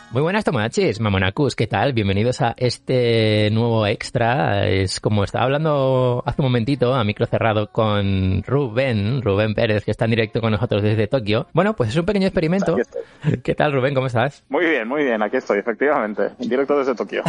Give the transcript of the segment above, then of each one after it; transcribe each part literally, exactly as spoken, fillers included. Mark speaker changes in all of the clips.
Speaker 1: Muy buenas Tomodachis, Mamonacus, ¿qué tal? Bienvenidos a este nuevo extra. Es como estaba hablando hace un momentito a micro cerrado con Rubén, Rubén Pérez, que está en directo con nosotros desde Tokio. Bueno, pues es un pequeño experimento. ¿Qué tal, Rubén? ¿Cómo estás?
Speaker 2: Muy bien, muy bien, aquí estoy, efectivamente, en directo desde Tokio.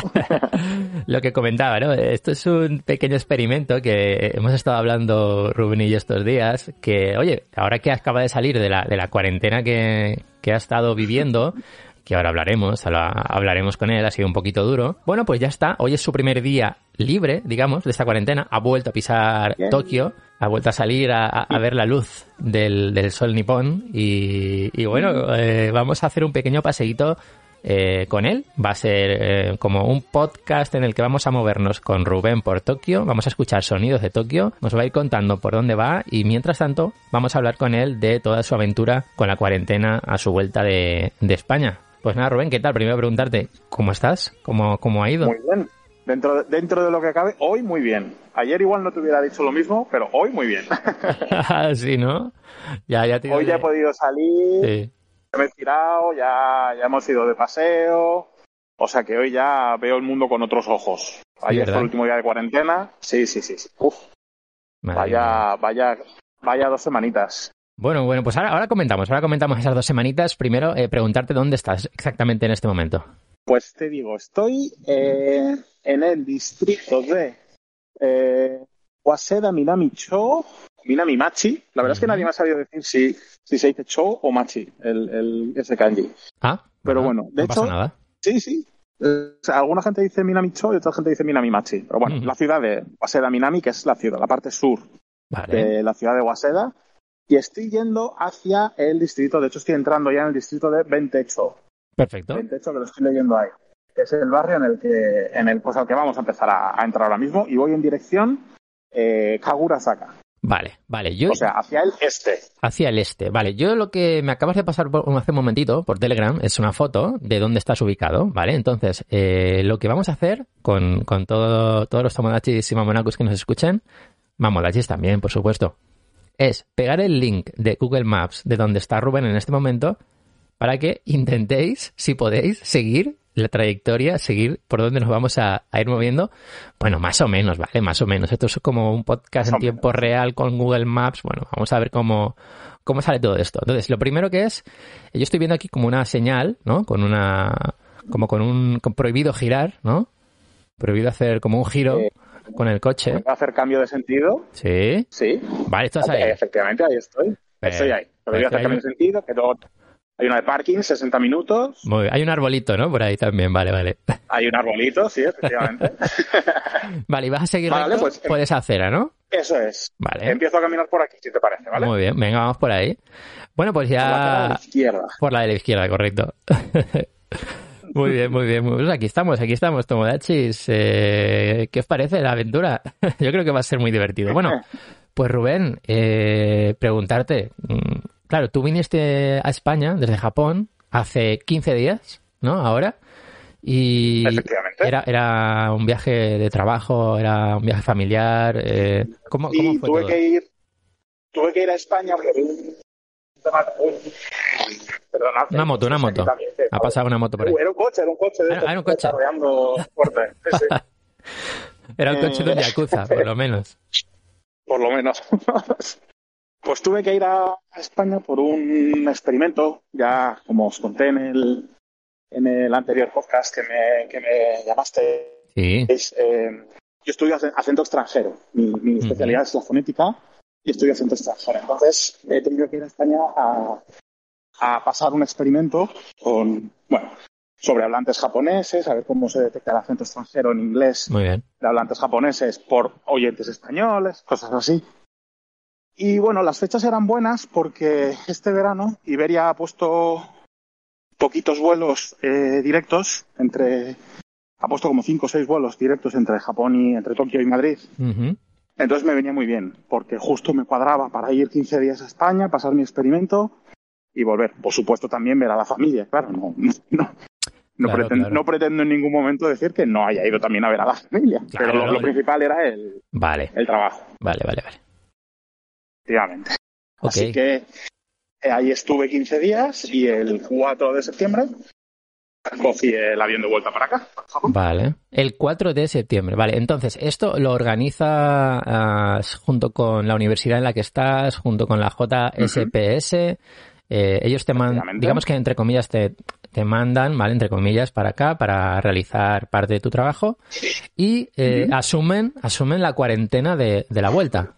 Speaker 1: Lo que comentaba, ¿no? Esto es un pequeño experimento que hemos estado hablando Rubén y yo estos días, que, oye, ahora que acaba de salir de la, de la cuarentena que, que ha estado viviendo, que ahora hablaremos, ahora hablaremos con él, ha sido un poquito duro. Bueno, pues ya está, hoy es su primer día libre, digamos, de esta cuarentena, ha vuelto a pisar Bien. Tokio, ha vuelto a salir a, a ver la luz del, del sol nipón y, y bueno, eh, vamos a hacer un pequeño paseíto eh, con él. Va a ser eh, como un podcast en el que vamos a movernos con Rubén por Tokio, vamos a escuchar sonidos de Tokio, nos va a ir contando por dónde va y mientras tanto vamos a hablar con él de toda su aventura con la cuarentena a su vuelta de, de España. Pues nada, Rubén, ¿qué tal? Primero preguntarte, ¿cómo estás? ¿Cómo, cómo ha ido?
Speaker 2: Muy bien. Dentro de, dentro de lo que cabe, hoy muy bien. Ayer igual no te hubiera dicho lo mismo, pero hoy muy bien.
Speaker 1: Sí, ¿no? Ya, ya te
Speaker 2: hoy ya he podido salir,
Speaker 1: sí.
Speaker 2: Me he tirado, ya, ya hemos ido de paseo. O sea que hoy ya veo el mundo con otros ojos. Ayer fue el último día de cuarentena. Sí, sí, sí. sí. Uf. Vaya, vaya, vaya dos semanitas.
Speaker 1: Bueno, bueno, pues ahora, ahora comentamos, ahora comentamos esas dos semanitas. Primero, eh, preguntarte dónde estás exactamente en este momento.
Speaker 2: Pues te digo, estoy eh, en el distrito de eh, Waseda Minami-cho, Minami-machi. La verdad uh-huh. es que nadie me ha sabido decir si, si se dice cho o machi, el, el, ese kanji.
Speaker 1: Ah,
Speaker 2: pero
Speaker 1: uh-huh.
Speaker 2: bueno, de
Speaker 1: no
Speaker 2: hecho,
Speaker 1: pasa nada.
Speaker 2: Sí, sí. Eh, o sea, alguna gente dice Minami-cho y otra gente dice Minami-machi. Pero bueno, uh-huh. la ciudad de Waseda Minami, que es la ciudad, la parte sur
Speaker 1: vale.
Speaker 2: de la ciudad de Waseda. Y estoy yendo hacia el distrito, de hecho estoy entrando ya en el distrito de Bentecho.
Speaker 1: Perfecto.
Speaker 2: Bentecho, que lo estoy leyendo ahí. Que es el barrio en el que, en el, pues, al que vamos a empezar a, a entrar ahora mismo. Y voy en dirección eh, Kagurasaka.
Speaker 1: Vale, vale. Yo...
Speaker 2: O sea, hacia el este.
Speaker 1: Hacia el este, vale. Yo lo que me acabas de pasar por, hace un momentito por Telegram es una foto de dónde estás ubicado, ¿vale? Entonces, eh, lo que vamos a hacer con, con todo, todos los Tomodachis y Mamonacus que nos escuchen, Mamodachis también, por supuesto, es pegar el link de Google Maps de donde está Rubén en este momento para que intentéis, si podéis, seguir la trayectoria, seguir por donde nos vamos a, a ir moviendo. Bueno, más o menos, ¿vale? Más o menos. Esto es como un podcast en tiempo real con Google Maps. Bueno, vamos a ver cómo, cómo sale todo esto. Entonces, lo primero que es, yo estoy viendo aquí como una señal, ¿no? Con una, como con un con prohibido girar, ¿no? Prohibido hacer como un giro. Eh. Con el coche.
Speaker 2: ¿Va a hacer cambio de sentido?
Speaker 1: Sí.
Speaker 2: Sí.
Speaker 1: Vale, estás ahí.
Speaker 2: Efectivamente, ahí estoy. Eh, estoy ahí. Voy a hacer cambio de sentido, que luego hay una de parking, sesenta minutos.
Speaker 1: Muy bien. Hay un arbolito, ¿no? Por ahí también, vale, vale.
Speaker 2: Hay un arbolito, sí, efectivamente.
Speaker 1: Vale, y vas a seguir
Speaker 2: vale,
Speaker 1: recto
Speaker 2: pues,
Speaker 1: por esa acera, ¿no?
Speaker 2: Eso es.
Speaker 1: Vale.
Speaker 2: Empiezo a caminar por aquí, si te parece, ¿vale?
Speaker 1: Muy bien, venga, vamos por ahí. Bueno, pues ya...
Speaker 2: Por la de la izquierda.
Speaker 1: Por la de la izquierda, correcto. Muy bien, muy bien. Pues aquí estamos, aquí estamos, Tomodachis. Eh, ¿Qué os parece la aventura? Yo creo que va a ser muy divertido. Bueno, pues Rubén, eh, preguntarte. Claro, tú viniste a España desde Japón hace quince días, ¿no? Ahora. Y
Speaker 2: efectivamente.
Speaker 1: Era, era un viaje de trabajo, era un viaje familiar. Eh, ¿cómo,
Speaker 2: sí,
Speaker 1: ¿Cómo fue
Speaker 2: tuve
Speaker 1: todo?
Speaker 2: que ir, tuve que ir a España porque... Perdona,
Speaker 1: una moto, una moto. También, ha pasado una moto por ahí.
Speaker 2: Era un coche, era un coche. De
Speaker 1: ah, era un coche.
Speaker 2: Fuerte. Sí, sí.
Speaker 1: Era un coche de un Yakuza, por lo menos.
Speaker 2: Por lo menos. Pues tuve que ir a, a España por un experimento, ya como os conté en el, en el anterior podcast que me, que me llamaste.
Speaker 1: Sí.
Speaker 2: Es, eh, yo estudio acento extranjero. Mi, mi especialidad uh-huh. es la fonética y estudio acento extranjero. Entonces he tenido que ir a España a... a pasar un experimento con, bueno, sobre hablantes japoneses, a ver cómo se detecta el acento extranjero en inglés
Speaker 1: Muy bien.
Speaker 2: de hablantes japoneses por oyentes españoles, cosas así. Y bueno, las fechas eran buenas porque este verano Iberia ha puesto poquitos vuelos eh, directos entre, ha puesto como cinco o seis vuelos directos entre Japón y entre Tokio y Madrid.
Speaker 1: Uh-huh.
Speaker 2: Entonces me venía muy bien porque justo me cuadraba para ir quince días a España, pasar mi experimento y volver. Por supuesto, también ver a la familia, claro, no, no, no, no,
Speaker 1: claro,
Speaker 2: pretendo,
Speaker 1: claro.
Speaker 2: no pretendo en ningún momento decir que no haya ido también a ver a la familia,
Speaker 1: claro,
Speaker 2: pero lo,
Speaker 1: vale.
Speaker 2: lo principal era el,
Speaker 1: vale.
Speaker 2: el trabajo.
Speaker 1: Vale, vale, vale.
Speaker 2: Efectivamente.
Speaker 1: Okay.
Speaker 2: Así que eh, ahí estuve quince días y el cuatro de septiembre cogí el avión de vuelta para acá. Para Japón.
Speaker 1: Vale. El cuatro de septiembre. Vale, entonces, esto lo organiza uh, junto con la universidad en la que estás, junto con la J S P S. Uh-huh. Eh, ellos te mandan, digamos que entre comillas te, te mandan, ¿vale? Entre comillas, para acá, para realizar parte de tu trabajo. Y eh, uh-huh. asumen, asumen la cuarentena de, de la vuelta.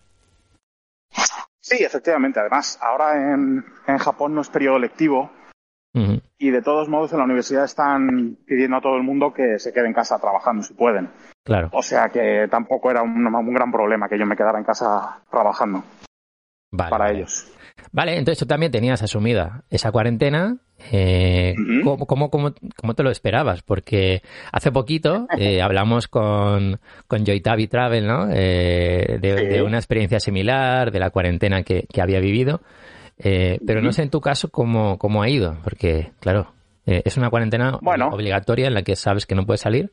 Speaker 2: Sí, efectivamente. Además, ahora en, en Japón no es periodo lectivo. Uh-huh. Y de todos modos en la universidad están pidiendo a todo el mundo que se quede en casa trabajando si pueden.
Speaker 1: Claro.
Speaker 2: O sea que tampoco era un, un gran problema que yo me quedara en casa trabajando.
Speaker 1: Vale,
Speaker 2: para
Speaker 1: vale.
Speaker 2: ellos.
Speaker 1: Vale, entonces tú también tenías asumida esa cuarentena. Eh, uh-huh. ¿cómo, cómo, cómo, ¿Cómo te lo esperabas? Porque hace poquito eh, hablamos con, con Joytavi Travel, ¿no? Eh, de, sí. de una experiencia similar, de la cuarentena que, que había vivido. Eh, pero uh-huh. no sé en tu caso cómo, cómo ha ido, porque, claro, eh, es una cuarentena
Speaker 2: bueno.
Speaker 1: obligatoria en la que sabes que no puedes salir.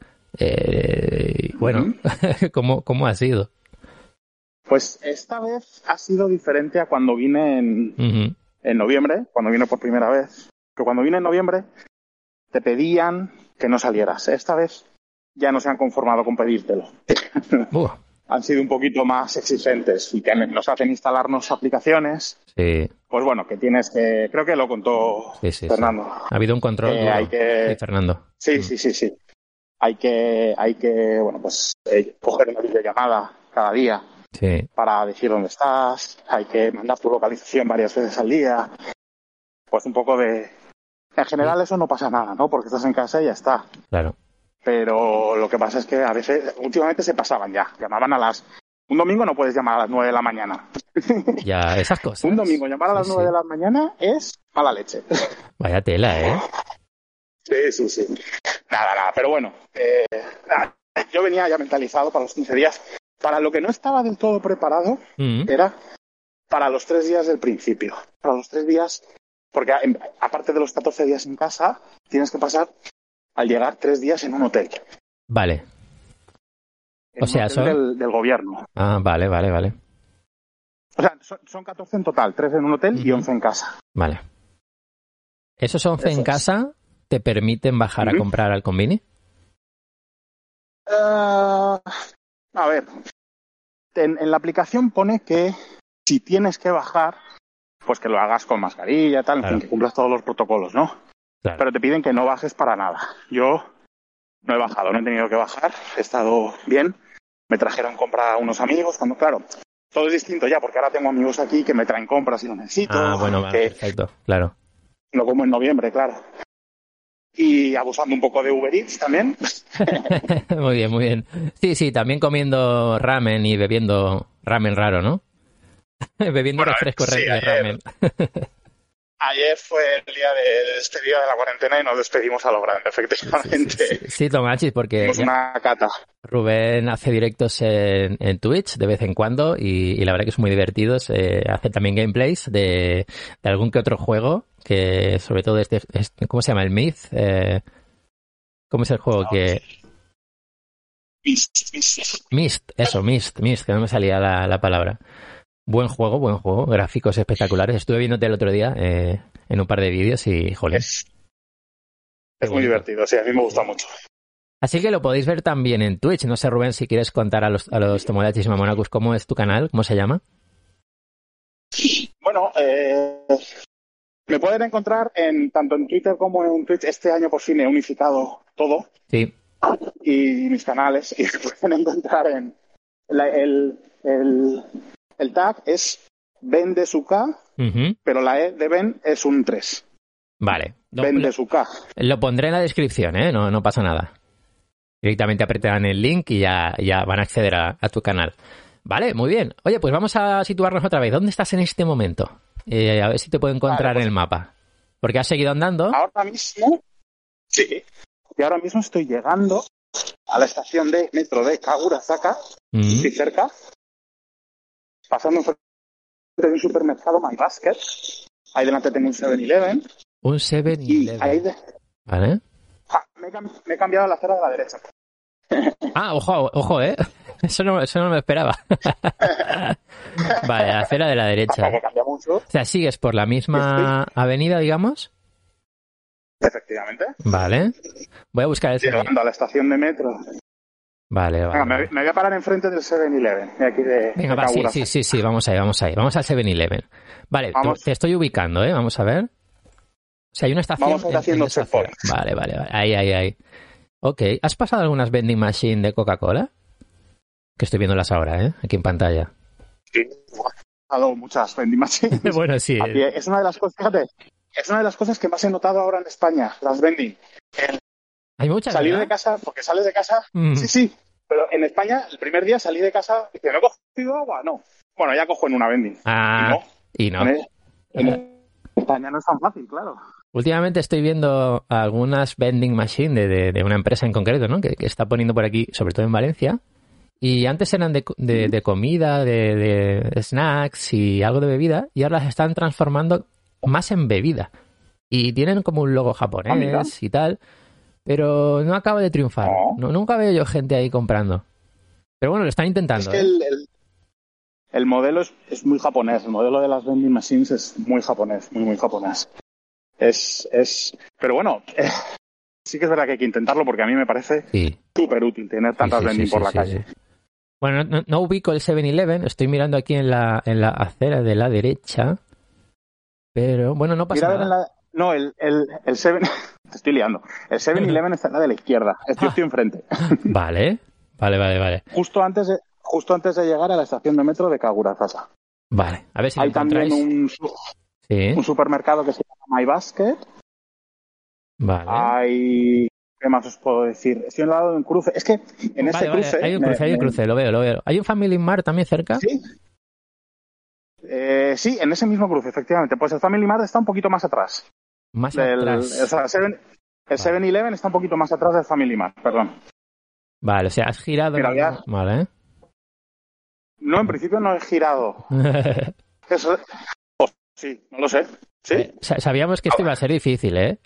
Speaker 1: Eh, bueno, uh-huh. ¿cómo, ¿cómo ha sido?
Speaker 2: Pues esta vez ha sido diferente a cuando vine en, uh-huh. en noviembre, cuando vine por primera vez. Pero cuando vine en noviembre te pedían que no salieras. Esta vez ya no se han conformado con pedírtelo. Uh. Han sido un poquito más exigentes y que nos hacen instalarnos aplicaciones.
Speaker 1: Sí.
Speaker 2: Pues bueno, que tienes que... Creo que lo contó sí, sí, Fernando.
Speaker 1: Sí. Ha habido un control
Speaker 2: eh,
Speaker 1: duro.
Speaker 2: Hay que...
Speaker 1: Sí, Fernando.
Speaker 2: Sí,
Speaker 1: mm.
Speaker 2: sí, sí, sí. Hay que, hay que bueno, pues eh, coger una videollamada cada día.
Speaker 1: Sí.
Speaker 2: Para decir dónde estás, hay que mandar tu localización varias veces al día, pues un poco de... En general sí. Eso no pasa nada, ¿no? Porque estás en casa y ya está.
Speaker 1: Claro.
Speaker 2: Pero lo que pasa es que a veces, últimamente se pasaban ya, llamaban a las... Un domingo no puedes llamar a las nueve de la mañana.
Speaker 1: Ya, esas cosas.
Speaker 2: Un domingo llamar a las
Speaker 1: sí,
Speaker 2: nueve
Speaker 1: sí.
Speaker 2: de la mañana es mala leche.
Speaker 1: Vaya tela, ¿eh?
Speaker 2: Sí, sí, sí. Nada, nada, pero bueno, eh, nada, yo venía ya mentalizado para los quince días. Para lo que no estaba del todo preparado mm. era para los tres días del principio. Para los tres días, porque aparte de los catorce días en casa, tienes que pasar al llegar tres días en un hotel.
Speaker 1: Vale.
Speaker 2: En
Speaker 1: o sea,
Speaker 2: hotel
Speaker 1: son...
Speaker 2: del, del gobierno.
Speaker 1: Ah, vale, vale, vale.
Speaker 2: O sea, son, son catorce en total, tres en un hotel mm-hmm. y once en casa.
Speaker 1: Vale. ¿Esos once Eso en es. casa te permiten bajar mm-hmm. a comprar al Convini?
Speaker 2: Uh... A ver, en, en la aplicación pone que si tienes que bajar, pues que lo hagas con mascarilla, tal, claro. En fin, que cumplas todos los protocolos, ¿no? Claro. Pero te piden que no bajes para nada. Yo no he bajado, no he tenido que bajar, he estado bien. Me trajeron compra a unos amigos, cuando, claro, todo es distinto ya, porque ahora tengo amigos aquí que me traen compras si lo necesito.
Speaker 1: Ah, bueno, va, perfecto, claro.
Speaker 2: Lo como en noviembre, claro. Y abusando un poco de Uber Eats también.
Speaker 1: Muy bien, muy bien. Sí, sí, también comiendo ramen y bebiendo ramen raro, ¿no? Bebiendo bueno, refresco sí, de ayer, ramen.
Speaker 2: Ayer fue el día de despedida de la cuarentena y nos despedimos a lo grande, efectivamente.
Speaker 1: Sí, sí, sí. sí Tomachis, porque
Speaker 2: una cata.
Speaker 1: Rubén hace directos en, en Twitch de vez en cuando y, y la verdad que son muy divertidos. Eh, hace también gameplays de, de algún que otro juego, que sobre todo este, este ¿cómo se llama? El Myth. Eh, ¿Cómo es el juego no, que...?
Speaker 2: Myst, Myst.
Speaker 1: Myst, eso, Myst, Myst, que no me salía la, la palabra. Buen juego, buen juego, gráficos espectaculares. Estuve viéndote el otro día eh, en un par de vídeos y, joder.
Speaker 2: Es, es muy divertido, sí, a mí me gusta mucho.
Speaker 1: Así que lo podéis ver también en Twitch. No sé, Rubén, si quieres contar a los, a los Tomodachis y Mamonacus cómo es tu canal, cómo se llama.
Speaker 2: Bueno, eh, me pueden encontrar en tanto en Twitter como en Twitch. Este año por fin he unificado todo.
Speaker 1: Sí.
Speaker 2: Y mis canales. Y me pueden encontrar en la, el, el, el tag es Ben de su K, uh-huh. pero la E de Ben es un tres.
Speaker 1: Vale.
Speaker 2: Ben de su K.
Speaker 1: Lo pondré en la descripción, ¿eh? No, no pasa nada. Directamente apretarán el link y ya, ya van a acceder a, a tu canal. Vale, muy bien. Oye, pues vamos a situarnos otra vez. ¿Dónde estás en este momento? Eh, a ver si te puedo encontrar vale, pues, en el mapa. Porque has seguido andando.
Speaker 2: Ahora mismo, sí. Y ahora mismo estoy llegando a la estación de metro de Kagurazaka, uh-huh. Estoy cerca, pasando frente de un supermercado My Basket. Ahí delante tengo un seven eleven.
Speaker 1: Un seven eleven.
Speaker 2: De...
Speaker 1: ¿Vale?
Speaker 2: Ah, me, he cam- me he cambiado a la acera de la derecha.
Speaker 1: Ah, ojo, ojo, ¿eh? Eso no, eso no me esperaba. Vale, la acera de la derecha.
Speaker 2: Que cambia mucho.
Speaker 1: O sea, ¿sigues por la misma Estoy... avenida, digamos?
Speaker 2: Efectivamente.
Speaker 1: Vale. Voy a buscar el...
Speaker 2: Llegando a la estación de metro.
Speaker 1: Vale, vale.
Speaker 2: Venga, me, me voy a parar enfrente del seven eleven, de aquí de,
Speaker 1: Venga,
Speaker 2: de
Speaker 1: va, sí,
Speaker 2: Kagurazaka.
Speaker 1: sí, sí, sí, vamos ahí, vamos ahí. Vamos al seven eleven. Vale,
Speaker 2: Vamos.
Speaker 1: te, te estoy ubicando, ¿eh? Vamos a ver. O sea, hay una estación...
Speaker 2: Vamos a ir
Speaker 1: en-
Speaker 2: haciendo
Speaker 1: en esa
Speaker 2: checkpoint.
Speaker 1: acera. Vale, vale, vale. Ahí, ahí, ahí. Ok. ¿Has pasado algunas vending machine de Coca-Cola? Que estoy viéndolas ahora, ¿eh? Aquí en pantalla.
Speaker 2: Sí. He dado muchas vending machines.
Speaker 1: Bueno, sí.
Speaker 2: Aquí es una de las cosas, fíjate, es una de las cosas que más he notado ahora en España, las vending. El
Speaker 1: Hay muchas,
Speaker 2: salir
Speaker 1: ¿verdad?
Speaker 2: de casa, porque sales de casa,
Speaker 1: Mm.
Speaker 2: sí, sí, pero en España el primer día salí de casa y dice, ¿no he cogido agua? No. Bueno, ya cojo en una vending.
Speaker 1: Ah, y no.
Speaker 2: En, en España no es tan fácil, claro.
Speaker 1: Últimamente estoy viendo algunas vending machine de, de, de una empresa en concreto, ¿no? Que, que está poniendo por aquí, sobre todo en Valencia. Y antes eran de, de, de comida, de, de snacks y algo de bebida. Y ahora las están transformando más en bebida. Y tienen como un logo
Speaker 2: Ah, mira.
Speaker 1: japonés y tal. Pero no acaba de triunfar.
Speaker 2: No.
Speaker 1: No, nunca veo yo gente ahí comprando. Pero bueno, lo están
Speaker 2: Es
Speaker 1: intentando.
Speaker 2: que
Speaker 1: ¿eh?
Speaker 2: el, el, el modelo es, es muy japonés, el modelo de las vending machines es muy japonés, muy, muy japonés. Es, es, pero bueno, eh, sí que es verdad que hay que intentarlo porque a mí me parece
Speaker 1: Sí.
Speaker 2: súper útil tener
Speaker 1: Sí,
Speaker 2: tantas
Speaker 1: sí,
Speaker 2: vending
Speaker 1: sí,
Speaker 2: por
Speaker 1: sí,
Speaker 2: la
Speaker 1: sí,
Speaker 2: calle.
Speaker 1: sí. Bueno, no, no ubico el seven eleven, estoy mirando aquí en la, en la acera de la derecha, pero bueno, no pasa
Speaker 2: Mira, a ver, en
Speaker 1: nada.
Speaker 2: la, no, el, el, el seven, te estoy liando. El seven eleven está en la de la izquierda, yo estoy enfrente.
Speaker 1: Vale, vale, vale, vale.
Speaker 2: Justo antes de, justo antes de llegar a la estación de metro de Kagurazaka.
Speaker 1: Vale, a ver si lo
Speaker 2: Hay también
Speaker 1: encontráis.
Speaker 2: un, su-
Speaker 1: Sí,
Speaker 2: un supermercado que se llama My Basket.
Speaker 1: vale.
Speaker 2: Hay... ¿Qué más os puedo decir? Estoy al lado de un cruce. Es que en
Speaker 1: Vale,
Speaker 2: ese
Speaker 1: vale,
Speaker 2: cruce...
Speaker 1: hay un
Speaker 2: me-
Speaker 1: cruce, hay un
Speaker 2: me-
Speaker 1: cruce, lo veo, lo veo. ¿Hay un Family Mart también cerca?
Speaker 2: ¿Sí? Eh, sí, en ese mismo cruce, efectivamente. Pues el Family Mart está un poquito más atrás.
Speaker 1: Más
Speaker 2: Del, o
Speaker 1: atrás.
Speaker 2: sea, el seven- el seven eleven está un poquito más atrás del Family Mart, perdón.
Speaker 1: Vale, o sea, has girado.
Speaker 2: Mira, ya-
Speaker 1: Vale.
Speaker 2: No, en principio no he girado. Es... oh, sí, no lo sé. ¿Sí?
Speaker 1: Eh, sa- Sabíamos que esto iba a ser difícil, ¿eh?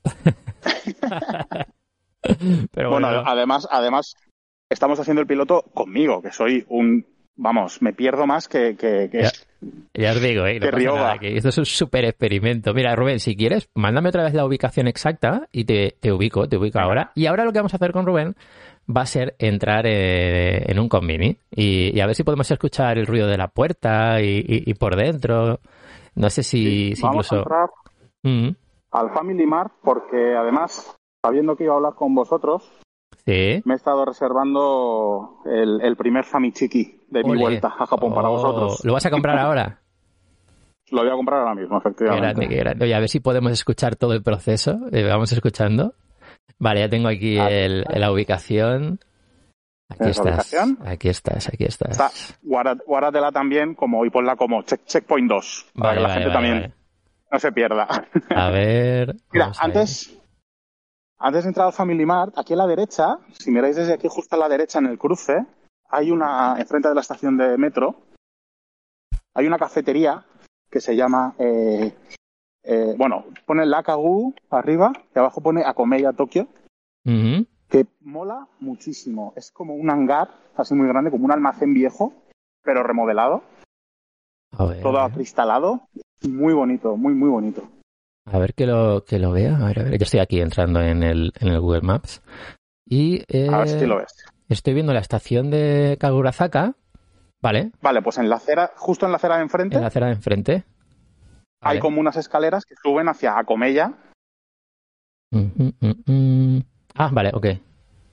Speaker 1: Pero
Speaker 2: Bueno,
Speaker 1: bueno,
Speaker 2: además, además, estamos haciendo el piloto conmigo, que soy un... Vamos, me pierdo más que... que, que-
Speaker 1: Ya. ya os digo, ¿eh? No
Speaker 2: que
Speaker 1: pasa
Speaker 2: Rioja.
Speaker 1: nada, que esto es un súper experimento. Mira, Rubén, si quieres, mándame otra vez la ubicación exacta y te, te ubico, te ubico ahora. Y ahora lo que vamos a hacer con Rubén va a ser entrar eh, en un convini y, y a ver si podemos escuchar el ruido de la puerta y, y- y por dentro. No sé si, si
Speaker 2: Vamos a
Speaker 1: incluso...
Speaker 2: entrar
Speaker 1: Mm,
Speaker 2: al Family Mart porque además, sabiendo que iba a hablar con vosotros,
Speaker 1: sí.
Speaker 2: me he estado reservando el, el primer Famichiki de mi
Speaker 1: Ole.
Speaker 2: vuelta a Japón para
Speaker 1: Oh,
Speaker 2: vosotros.
Speaker 1: ¿Lo vas a comprar ahora?
Speaker 2: Lo voy a comprar ahora mismo,
Speaker 1: Qué
Speaker 2: efectivamente.
Speaker 1: grande, qué grande. Oye, a ver si podemos escuchar todo el proceso. Eh, vamos escuchando. Vale, ya tengo aquí
Speaker 2: Aquí
Speaker 1: el,
Speaker 2: está.
Speaker 1: la ubicación. Aquí
Speaker 2: ¿Tienes la
Speaker 1: estás.
Speaker 2: ubicación?
Speaker 1: Aquí estás, aquí estás.
Speaker 2: Está, guárda- guárdatela también como, y ponla como check, checkpoint dos, para
Speaker 1: Vale,
Speaker 2: que la
Speaker 1: vale,
Speaker 2: gente
Speaker 1: vale,
Speaker 2: también
Speaker 1: vale.
Speaker 2: no se pierda.
Speaker 1: A ver.
Speaker 2: Mira,
Speaker 1: vamos a ver.
Speaker 2: antes, antes de entrar al Family Mart, aquí a la derecha, si miráis desde aquí justo a la derecha en el cruce, hay una, enfrente de la estación de metro, hay una cafetería que se llama, eh, eh, bueno, pone Lakagu arriba y abajo pone Akomeya Tokio,
Speaker 1: Ujú.
Speaker 2: que mola muchísimo. Es como un hangar así muy grande, como un almacén viejo, pero remodelado,
Speaker 1: A ver,
Speaker 2: todo
Speaker 1: a ver.
Speaker 2: acristalado, muy bonito, muy, muy bonito.
Speaker 1: A ver que lo, que lo vea. A ver, a ver. Yo estoy aquí entrando en el, en el Google Maps. Y eh,
Speaker 2: A ver si lo ves.
Speaker 1: estoy viendo la estación de Kagurazaka. Vale,
Speaker 2: Vale, pues en la acera, justo en la acera de enfrente,
Speaker 1: en la acera de enfrente.
Speaker 2: hay
Speaker 1: Vale.
Speaker 2: como unas escaleras que suben hacia Akomeya.
Speaker 1: Mm, mm, mm, mm. Ah, vale, ok. Hay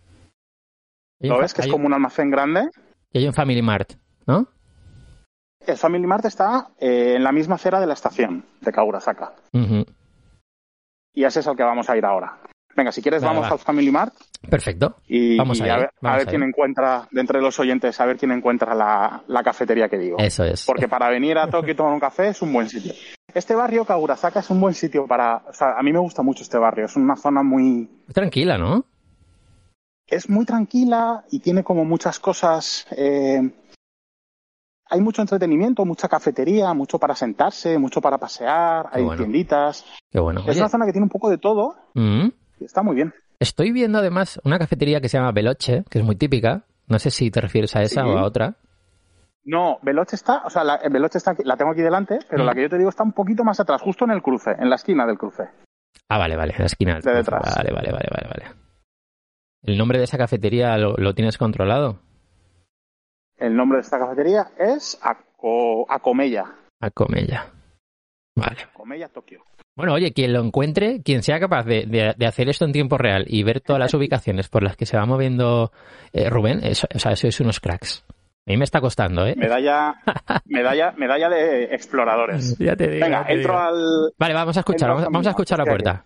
Speaker 2: ¿Lo
Speaker 1: un
Speaker 2: ves?
Speaker 1: fa-
Speaker 2: Que es
Speaker 1: hay-
Speaker 2: como un almacén grande.
Speaker 1: y hay un Family Mart, ¿no?
Speaker 2: El Family Mart está eh, en la misma acera de la estación de Kagurazaka.
Speaker 1: Ujú.
Speaker 2: Y ese es al que vamos a ir ahora. Venga, si quieres
Speaker 1: Vale,
Speaker 2: vamos
Speaker 1: va.
Speaker 2: al Family Mart
Speaker 1: Perfecto.
Speaker 2: y,
Speaker 1: Vamos
Speaker 2: y
Speaker 1: ahí,
Speaker 2: a ver, a
Speaker 1: vamos
Speaker 2: ver quién
Speaker 1: ahí.
Speaker 2: encuentra, de entre los oyentes, a ver quién encuentra la, la cafetería que digo.
Speaker 1: Eso es.
Speaker 2: Porque para venir a Tokio y tomar un café es un buen sitio. Este barrio, Kagurazaka, es un buen sitio para... O sea, a mí me gusta mucho este barrio. Es una zona muy...
Speaker 1: Tranquila, ¿no?
Speaker 2: Es muy tranquila y tiene como muchas cosas... eh, hay mucho entretenimiento, mucha cafetería, mucho para sentarse, mucho para pasear,
Speaker 1: Qué
Speaker 2: hay
Speaker 1: bueno.
Speaker 2: tienditas.
Speaker 1: Qué bueno.
Speaker 2: Es
Speaker 1: Oye,
Speaker 2: una zona que tiene un poco de todo
Speaker 1: mm,
Speaker 2: y está muy bien.
Speaker 1: estoy viendo además una cafetería que se llama Veloce, que es muy típica. No sé si te refieres a esa
Speaker 2: Sí.
Speaker 1: o a otra.
Speaker 2: No, Veloce está, o sea, la, Veloce está aquí, la tengo aquí delante, pero
Speaker 1: Mm.
Speaker 2: la que yo te digo está un poquito más atrás, justo en el cruce, en la esquina del cruce.
Speaker 1: Ah, vale, vale, en la esquina.
Speaker 2: De detrás.
Speaker 1: Vale, vale, vale, vale, vale. ¿El nombre de esa cafetería lo, lo tienes controlado?
Speaker 2: El nombre de esta cafetería es Aco, Acomella.
Speaker 1: Acomella. Vale.
Speaker 2: Acomella, Tokio.
Speaker 1: Bueno, oye, quien lo encuentre, quien sea capaz de, de, de hacer esto en tiempo real y ver todas las ubicaciones por las que se va moviendo eh, Rubén, eso, o sea, sois unos cracks. A mí me está costando, ¿eh?
Speaker 2: Medalla, medalla, medalla de exploradores.
Speaker 1: Ya te digo.
Speaker 2: Venga,
Speaker 1: te
Speaker 2: entro
Speaker 1: digo.
Speaker 2: al...
Speaker 1: Vale, vamos a escuchar, vamos, vamos a escuchar la puerta.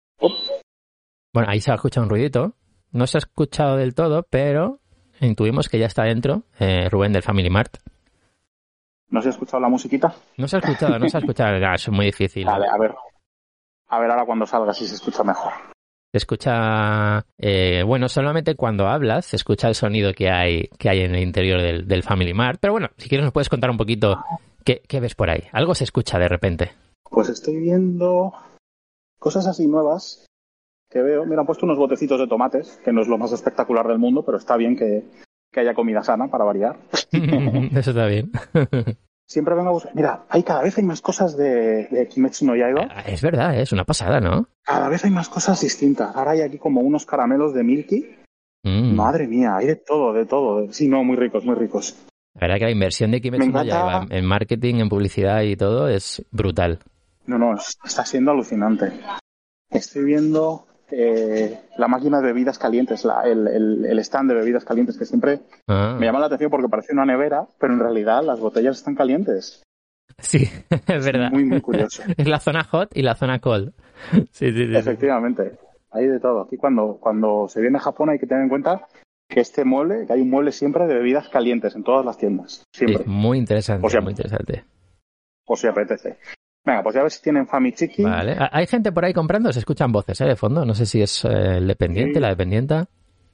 Speaker 1: Bueno, ahí se ha escuchado un ruidito. No se ha escuchado del todo, pero intuimos que ya está dentro eh, Rubén del Family Mart.
Speaker 2: ¿No se ha escuchado la musiquita?
Speaker 1: No se ha escuchado, no se ha escuchado. Ah, eso es muy difícil.
Speaker 2: Vale, a ver. A ver ahora cuando salga si se escucha mejor.
Speaker 1: Se escucha, eh, bueno, solamente cuando hablas se escucha el sonido que hay que hay en el interior del, del Family Mart. Pero bueno, si quieres nos puedes contar un poquito qué, qué ves por ahí. Algo se escucha de repente.
Speaker 2: Pues estoy viendo cosas así nuevas que veo. Mira, han puesto unos botecitos de tomates, que no es lo más espectacular del mundo, pero está bien que, que haya comida sana para variar.
Speaker 1: Eso está bien.
Speaker 2: Siempre vengo a buscar... Mira, hay cada vez hay más cosas de, de Kimetsu no Yaiba.
Speaker 1: Es verdad, es una pasada, ¿no?
Speaker 2: Cada vez hay más cosas distintas. Ahora hay aquí como unos caramelos de Milky. Mm. Madre mía, hay de todo, de todo. Sí, no, muy ricos, muy ricos.
Speaker 1: La verdad que la inversión de Kimetsu no Yaiba en marketing, en publicidad y todo es brutal.
Speaker 2: No, no, está siendo alucinante. Estoy viendo eh, la máquina de bebidas calientes, la, el, el, el stand de bebidas calientes, que siempre ah. me llama la atención porque parece una nevera, pero en realidad las botellas están calientes.
Speaker 1: Sí, es verdad.
Speaker 2: Es muy, muy curioso.
Speaker 1: Es la zona hot y la zona cold. Sí, sí, sí.
Speaker 2: Efectivamente, hay de todo. Aquí cuando, cuando se viene a Japón hay que tener en cuenta que este mueble, que hay un mueble siempre de bebidas calientes en todas las tiendas. Siempre.
Speaker 1: Sí, muy interesante,
Speaker 2: si,
Speaker 1: muy interesante.
Speaker 2: O si apetece. Venga, pues ya a ver si tienen Famichiki.
Speaker 1: Vale. Hay gente por ahí comprando, se escuchan voces, ¿eh? De fondo. No sé si es eh, el dependiente, sí. La dependienta.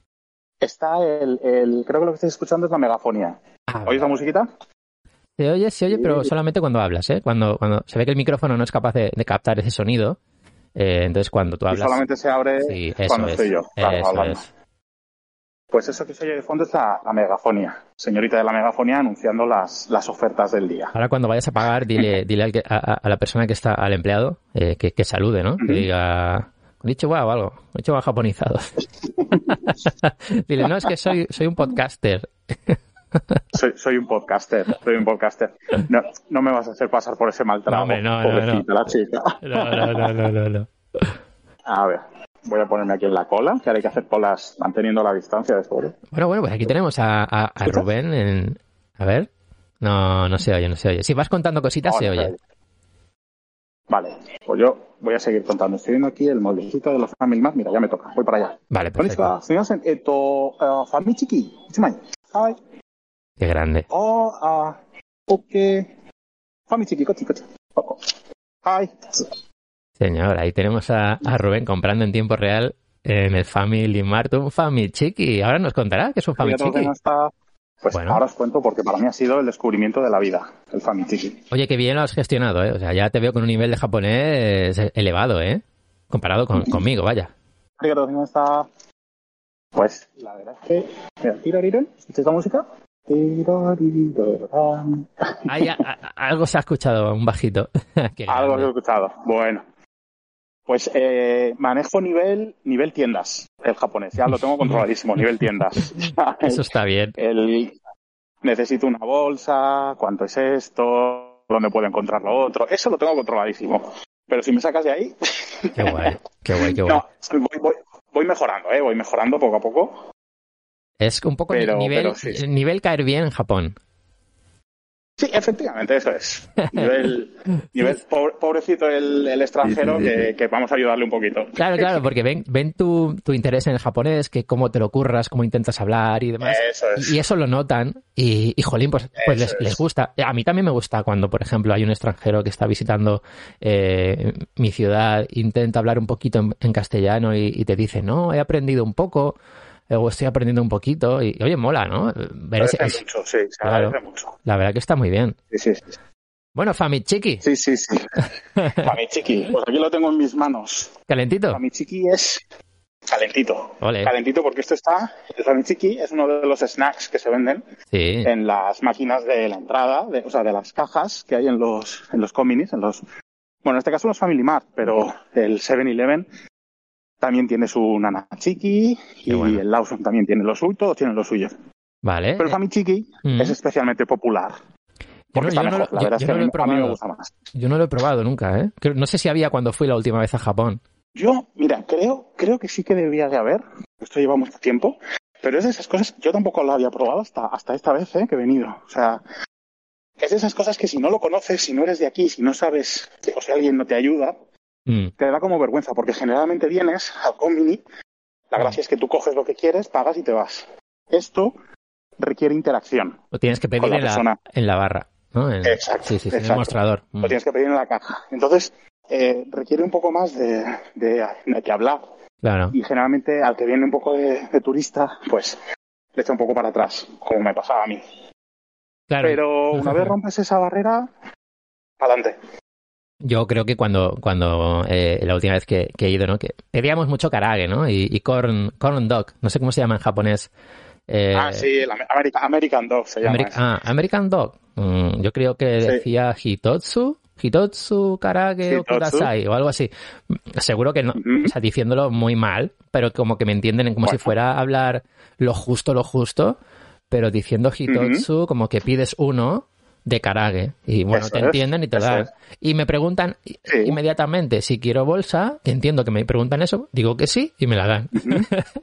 Speaker 2: Está el, el... Creo que lo que estáis escuchando es la megafonía. Ah, ¿Oís la musiquita?
Speaker 1: Se oye, se oye, sí. Pero solamente cuando hablas, ¿eh? Cuando, cuando se ve que el micrófono no es capaz de, de captar ese sonido. Eh, entonces cuando tú hablas...
Speaker 2: Y solamente se abre
Speaker 1: sí, eso
Speaker 2: cuando
Speaker 1: es,
Speaker 2: estoy yo. Claro,
Speaker 1: eso
Speaker 2: hablando.
Speaker 1: Es.
Speaker 2: Pues eso que se oye de fondo es la, la megafonía. Señorita de la megafonía anunciando las, las ofertas del día.
Speaker 1: Ahora cuando vayas a pagar, dile, dile al que, a, a la persona que está, al empleado, eh, que, que salude, ¿no? Uh-huh. Que diga, konnichiwa o algo, konnichiwa japonizado. Dile, no, es que soy, soy un podcaster.
Speaker 2: Soy, soy un podcaster, soy un podcaster. No, no me vas a hacer pasar por ese mal trago.
Speaker 1: No, hombre, no,
Speaker 2: pobrecita,
Speaker 1: no, no.
Speaker 2: La chica.
Speaker 1: No, no, no, no, no, no.
Speaker 2: A ver. Voy a ponerme aquí en la cola, que ahora hay que hacer colas manteniendo la distancia de sobre.
Speaker 1: Bueno, bueno, pues aquí tenemos a, a, a Rubén en... A ver. No, no se oye, no se oye. Si vas contando cositas, no, se oye.
Speaker 2: Vale, pues yo voy a seguir contando. Estoy viendo aquí el moldecito de los Family Mart. Mira, ya me toca. Voy para allá.
Speaker 1: Vale, perfecto.
Speaker 2: Esto, Famichiki. Hi.
Speaker 1: Qué grande.
Speaker 2: Oh, uh, ok. Famichiki, cochi, cochi. Hi.
Speaker 1: Señor, ahí tenemos a, a Rubén comprando en tiempo real en el Family Mart un Famichiki. Ahora nos contará que es un Famichiki.
Speaker 2: No está... Pues bueno. Ahora os cuento porque para mí ha sido el descubrimiento de la vida, el Famichiki.
Speaker 1: Oye, qué bien lo has gestionado, ¿eh? O sea, ya te veo con un nivel de japonés elevado, ¿eh? Comparado con, conmigo, vaya.
Speaker 2: ¿Cómo está? Pues la verdad es que... Mira, tirariren, ¿escucháis la música?
Speaker 1: Ay, a, a, algo se ha escuchado, un bajito.
Speaker 2: Algo se ha escuchado. Bueno. Pues eh, manejo nivel nivel tiendas, el japonés. Ya lo tengo controladísimo, nivel tiendas.
Speaker 1: Eso está bien.
Speaker 2: El, necesito una bolsa, cuánto es esto, dónde puedo encontrar lo otro. Eso lo tengo controladísimo. Pero si me sacas de ahí...
Speaker 1: Qué guay, qué guay, qué guay.
Speaker 2: No, voy, voy, voy mejorando, ¿eh? Voy mejorando poco a poco.
Speaker 1: Es un poco pero, nivel, pero sí, sí. nivel caer bien en Japón.
Speaker 2: Sí, efectivamente, eso es. Nivel, nivel pobre, pobrecito el, el extranjero que, que vamos a ayudarle un poquito.
Speaker 1: Claro, claro, porque ven, ven tu, tu interés en el japonés, que cómo te lo curras, cómo intentas hablar y demás.
Speaker 2: Eso es.
Speaker 1: Y, y eso lo notan y, y jolín, pues, pues les, les gusta. A mí también me gusta cuando, por ejemplo, hay un extranjero que está visitando eh, mi ciudad, intenta hablar un poquito en, en castellano y, y te dice, no, he aprendido un poco... o estoy aprendiendo un poquito y, oye, mola, ¿no?
Speaker 2: Ver ese, es, mucho, sí, se claro, mucho.
Speaker 1: La verdad que está muy bien.
Speaker 2: Sí, sí, sí.
Speaker 1: Bueno, Famichiki.
Speaker 2: Sí, sí, sí. Famichiki, pues aquí lo tengo en mis manos.
Speaker 1: ¿Calentito?
Speaker 2: Famichiki es calentito.
Speaker 1: Ole.
Speaker 2: Calentito porque esto está... El Famichiki es uno de los snacks que se venden
Speaker 1: sí.
Speaker 2: en las máquinas de la entrada, de, o sea, de las cajas que hay en los en los cominis, en los... Bueno, en este caso no es Family Mart, pero el seven eleven también tiene su Nanachiki y bueno. El Lawson también tiene lo suyo, todos tienen lo suyo.
Speaker 1: Vale.
Speaker 2: Pero el Famichiki mm. es especialmente popular. Porque
Speaker 1: yo no,
Speaker 2: está
Speaker 1: yo
Speaker 2: mejor,
Speaker 1: no,
Speaker 2: la verdad
Speaker 1: yo,
Speaker 2: es
Speaker 1: yo
Speaker 2: que
Speaker 1: no
Speaker 2: a,
Speaker 1: lo he probado.
Speaker 2: a mí me gusta más.
Speaker 1: Yo no lo he probado nunca, ¿eh? No sé si había cuando fui la última vez a Japón.
Speaker 2: Yo, mira, creo, creo que sí que debía de haber. Esto lleva mucho tiempo. Pero es de esas cosas, yo tampoco lo había probado hasta, hasta esta vez ¿eh? que he venido. O sea, es de esas cosas que si no lo conoces, si no eres de aquí, si no sabes, o si alguien no te ayuda, mm. te da como vergüenza. Porque generalmente vienes al Konbini, la gracia mm. es que tú coges lo que quieres, pagas y te vas. Esto requiere interacción.
Speaker 1: Lo tienes que pedir la en, la, en la barra, ¿no? En,
Speaker 2: exacto.
Speaker 1: Sí, sí, sí,
Speaker 2: exacto.
Speaker 1: en el mostrador.
Speaker 2: Mm. Lo tienes que pedir en la caja. Entonces, eh, requiere un poco más de, de, de que hablar.
Speaker 1: Claro.
Speaker 2: Y generalmente al que viene un poco de, de turista, pues le echa un poco para atrás, como me pasaba a mí.
Speaker 1: Claro.
Speaker 2: Pero una vez rompes esa barrera, adelante.
Speaker 1: Yo creo que cuando, cuando eh, la última vez que, que he ido, ¿no? Que pedíamos mucho karage, ¿no? Y, y corn, corn dog, no sé cómo se llama en japonés. Eh,
Speaker 2: ah, sí, el American, American Dog se llama.
Speaker 1: Ameri- ah, American Dog. Mm, yo creo que decía sí. Hitotsu, Hitotsu Karage Hitotsu. O Kudasai o algo así. Seguro que no, uh-huh. o sea, diciéndolo muy mal, pero como que me entienden como bueno. si fuera a hablar lo justo, lo justo, pero diciendo Hitotsu uh-huh. como que pides uno de karage y bueno, eso te es, entienden y te dan. Es. Y me preguntan sí. inmediatamente si quiero bolsa, que entiendo que me preguntan eso, digo que sí y me la dan. Uh-huh.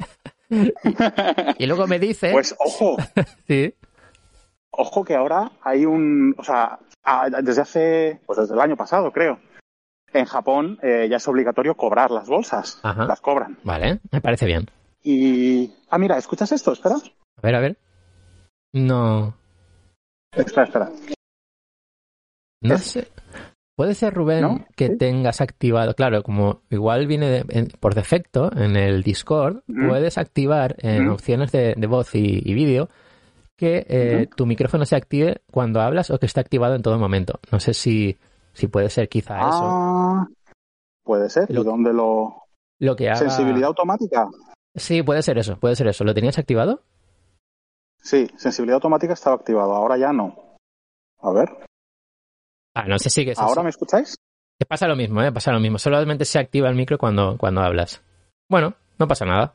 Speaker 1: Y luego me dice...
Speaker 2: Pues ojo.
Speaker 1: sí.
Speaker 2: Ojo que ahora hay un... O sea, desde hace... Pues desde el año pasado, creo. En Japón eh, ya es obligatorio cobrar las bolsas.
Speaker 1: Ajá.
Speaker 2: Las cobran.
Speaker 1: Vale, me parece bien.
Speaker 2: Y... Ah, mira, ¿escuchas esto? Espera.
Speaker 1: A ver, a ver. No...
Speaker 2: Espera, espera.
Speaker 1: No es... sé... Puede ser, Rubén, ¿no? que ¿Sí? tengas activado, claro, como igual viene de, en, por defecto en el Discord, mm. puedes activar en mm. opciones de, de voz y, y vídeo que eh, mm. tu micrófono se active cuando hablas o que esté activado en todo momento. No sé si, si puede ser quizá
Speaker 2: ah,
Speaker 1: eso.
Speaker 2: Puede ser.
Speaker 1: Lo,
Speaker 2: ¿Y dónde lo...?
Speaker 1: Lo que haga...
Speaker 2: ¿Sensibilidad automática?
Speaker 1: Sí, puede ser eso, puede ser eso. ¿Lo tenías activado?
Speaker 2: Sí, sensibilidad automática estaba activado, ahora ya no. A ver...
Speaker 1: Ah, no sé si... Que
Speaker 2: ¿Ahora
Speaker 1: sí.
Speaker 2: me escucháis?
Speaker 1: Te pasa lo mismo, ¿eh? Pasa lo mismo. Solamente se activa el micro cuando, cuando hablas. Bueno, no pasa nada.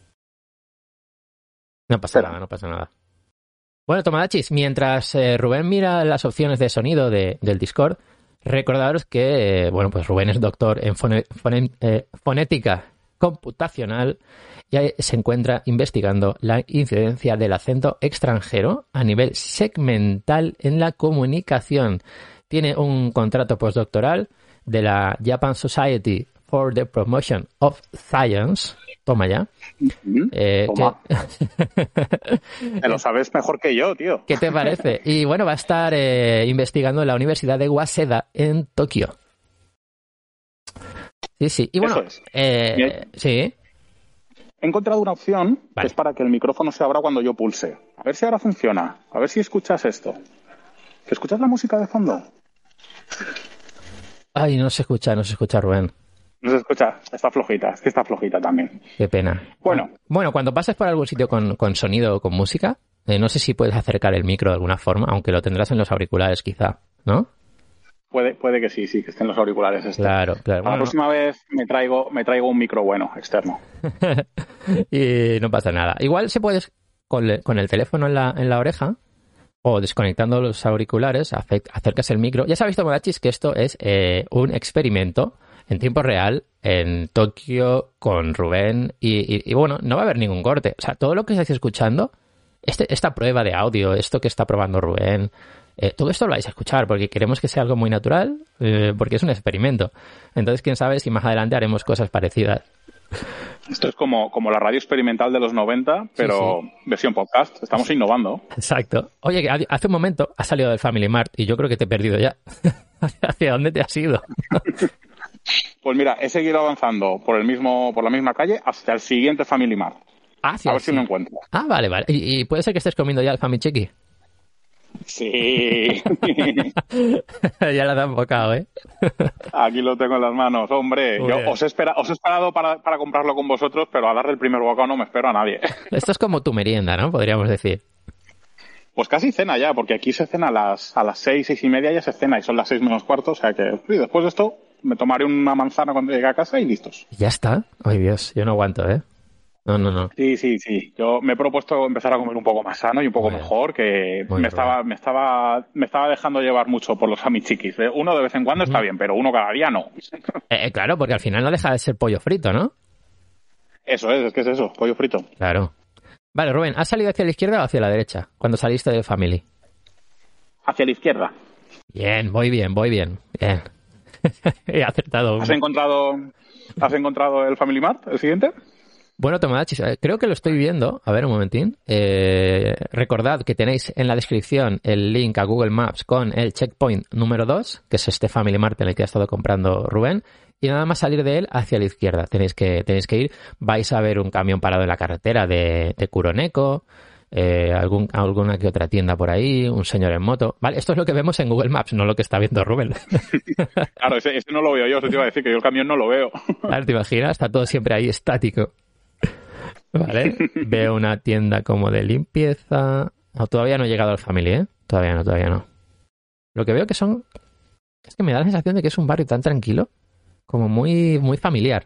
Speaker 1: No pasa Espera. nada, no pasa nada. Bueno, Tomadachis, mientras eh, Rubén mira las opciones de sonido de, del Discord, recordaros que, eh, bueno, pues Rubén es doctor en fone, fone, eh, fonética computacional y se encuentra investigando la incidencia del acento extranjero a nivel segmental en la comunicación. Tiene un contrato postdoctoral de la Japan Society for the Promotion of Science. Toma ya.
Speaker 2: Uh-huh.
Speaker 1: Eh,
Speaker 2: Toma. Que... Te lo sabes mejor que yo, tío.
Speaker 1: ¿Qué te parece? Y bueno, va a estar eh, investigando en la Universidad de Waseda en Tokio. Sí, sí. Y bueno,
Speaker 2: Eso es.
Speaker 1: eh, sí.
Speaker 2: He encontrado una opción
Speaker 1: vale.
Speaker 2: que es para que el micrófono se abra cuando yo pulse. A ver si ahora funciona. A ver si escuchas esto. ¿Escuchas la música de fondo?
Speaker 1: Ay, no se escucha, no se escucha, Rubén.
Speaker 2: No se escucha, está flojita, es que está flojita también.
Speaker 1: Qué pena.
Speaker 2: Bueno,
Speaker 1: bueno cuando pases por algún sitio con, con sonido o con música, eh, no sé si puedes acercar el micro de alguna forma, aunque lo tendrás en los auriculares quizá, ¿no?
Speaker 2: Puede, puede que sí, sí, que estén los auriculares. Este.
Speaker 1: Claro, claro.
Speaker 2: La bueno, próxima no. vez me traigo, me traigo un micro bueno, externo.
Speaker 1: Y no pasa nada. Igual se puede con, con el teléfono en la, en la oreja o desconectando los auriculares, acercas el micro. Ya sabéis, Tomodachis, que esto es eh, un experimento en tiempo real en Tokio con Rubén y, y, y bueno, no va a haber ningún corte. O sea, todo lo que estáis escuchando, este, esta prueba de audio, esto que está probando Rubén, eh, todo esto lo vais a escuchar porque queremos que sea algo muy natural, eh, porque es un experimento. Entonces, quién sabe si más adelante haremos cosas parecidas.
Speaker 2: Esto es como, como la radio experimental de los noventa, pero sí, sí. versión podcast. Estamos innovando.
Speaker 1: Exacto. Oye, hace un momento has salido del Family Mart y yo creo que te he perdido ya. ¿Hacia dónde te has ido?
Speaker 2: Pues mira, he seguido avanzando por el mismo, por la misma calle hasta el siguiente Family Mart.
Speaker 1: Ah, sí,
Speaker 2: a ver
Speaker 1: sí.
Speaker 2: si lo encuentro.
Speaker 1: Ah, vale, vale. ¿Y, y puede ser que estés comiendo ya el Famichiki?
Speaker 2: Sí.
Speaker 1: Ya la has enfocado, ¿eh?
Speaker 2: Aquí lo tengo en las manos, hombre. Muy Yo bien. os he, espera, os he esperado para, para comprarlo con vosotros, pero a darle el primer bocado no me espero a nadie.
Speaker 1: Esto es como tu merienda, ¿no? Podríamos decir.
Speaker 2: Pues casi cena ya, porque aquí se cena a las, a las seis, seis y media ya se cena y son las seis menos cuarto, o sea que y después de esto me tomaré una manzana cuando llegue a casa y listos.
Speaker 1: Ya está. Ay, Dios, yo no aguanto, ¿eh? No, no, no.
Speaker 2: Sí, sí, sí. Yo me he propuesto empezar a comer un poco más sano y un poco
Speaker 1: Muy bien.
Speaker 2: mejor, que
Speaker 1: Muy
Speaker 2: me
Speaker 1: bien,
Speaker 2: estaba, me estaba, me estaba dejando llevar mucho por los amichiquis. ¿eh? Uno de vez en cuando
Speaker 1: Ujú.
Speaker 2: está bien, pero uno cada día no.
Speaker 1: Eh, claro, porque al final no deja de ser pollo frito, ¿no?
Speaker 2: Eso es, es que es eso, pollo frito.
Speaker 1: Claro. Vale, Rubén, ¿has salido hacia la izquierda o hacia la derecha cuando saliste de Family?
Speaker 2: Hacia la izquierda.
Speaker 1: Bien, voy bien, voy bien. Bien. He acertado.
Speaker 2: ¿Has encontrado, has encontrado el Family Mart, el siguiente?
Speaker 1: Bueno, Tomodachi, creo que lo estoy viendo. A ver, un momentín. Eh, recordad que tenéis en la descripción el link a Google Maps con el checkpoint número dos, que es este Family Mart en el que ha estado comprando Rubén. Y nada más salir de él hacia la izquierda. Tenéis que, tenéis que ir. Vais a ver un camión parado en la carretera de, de Kuroneko. Eh, algún, alguna que otra tienda por ahí, un señor en moto. Vale, esto es lo que vemos en Google Maps, no lo que está viendo Rubén.
Speaker 2: Claro, ese, ese no lo veo yo, eso te iba a decir, que yo el camión no lo veo.
Speaker 1: Claro, ¿te imaginas? Está todo siempre ahí estático. Vale, veo una tienda como de limpieza. No, todavía no he llegado al Family, ¿eh? Todavía no, todavía no. Lo que veo que son... Es que me da la sensación de que es un barrio tan tranquilo, como muy, muy familiar.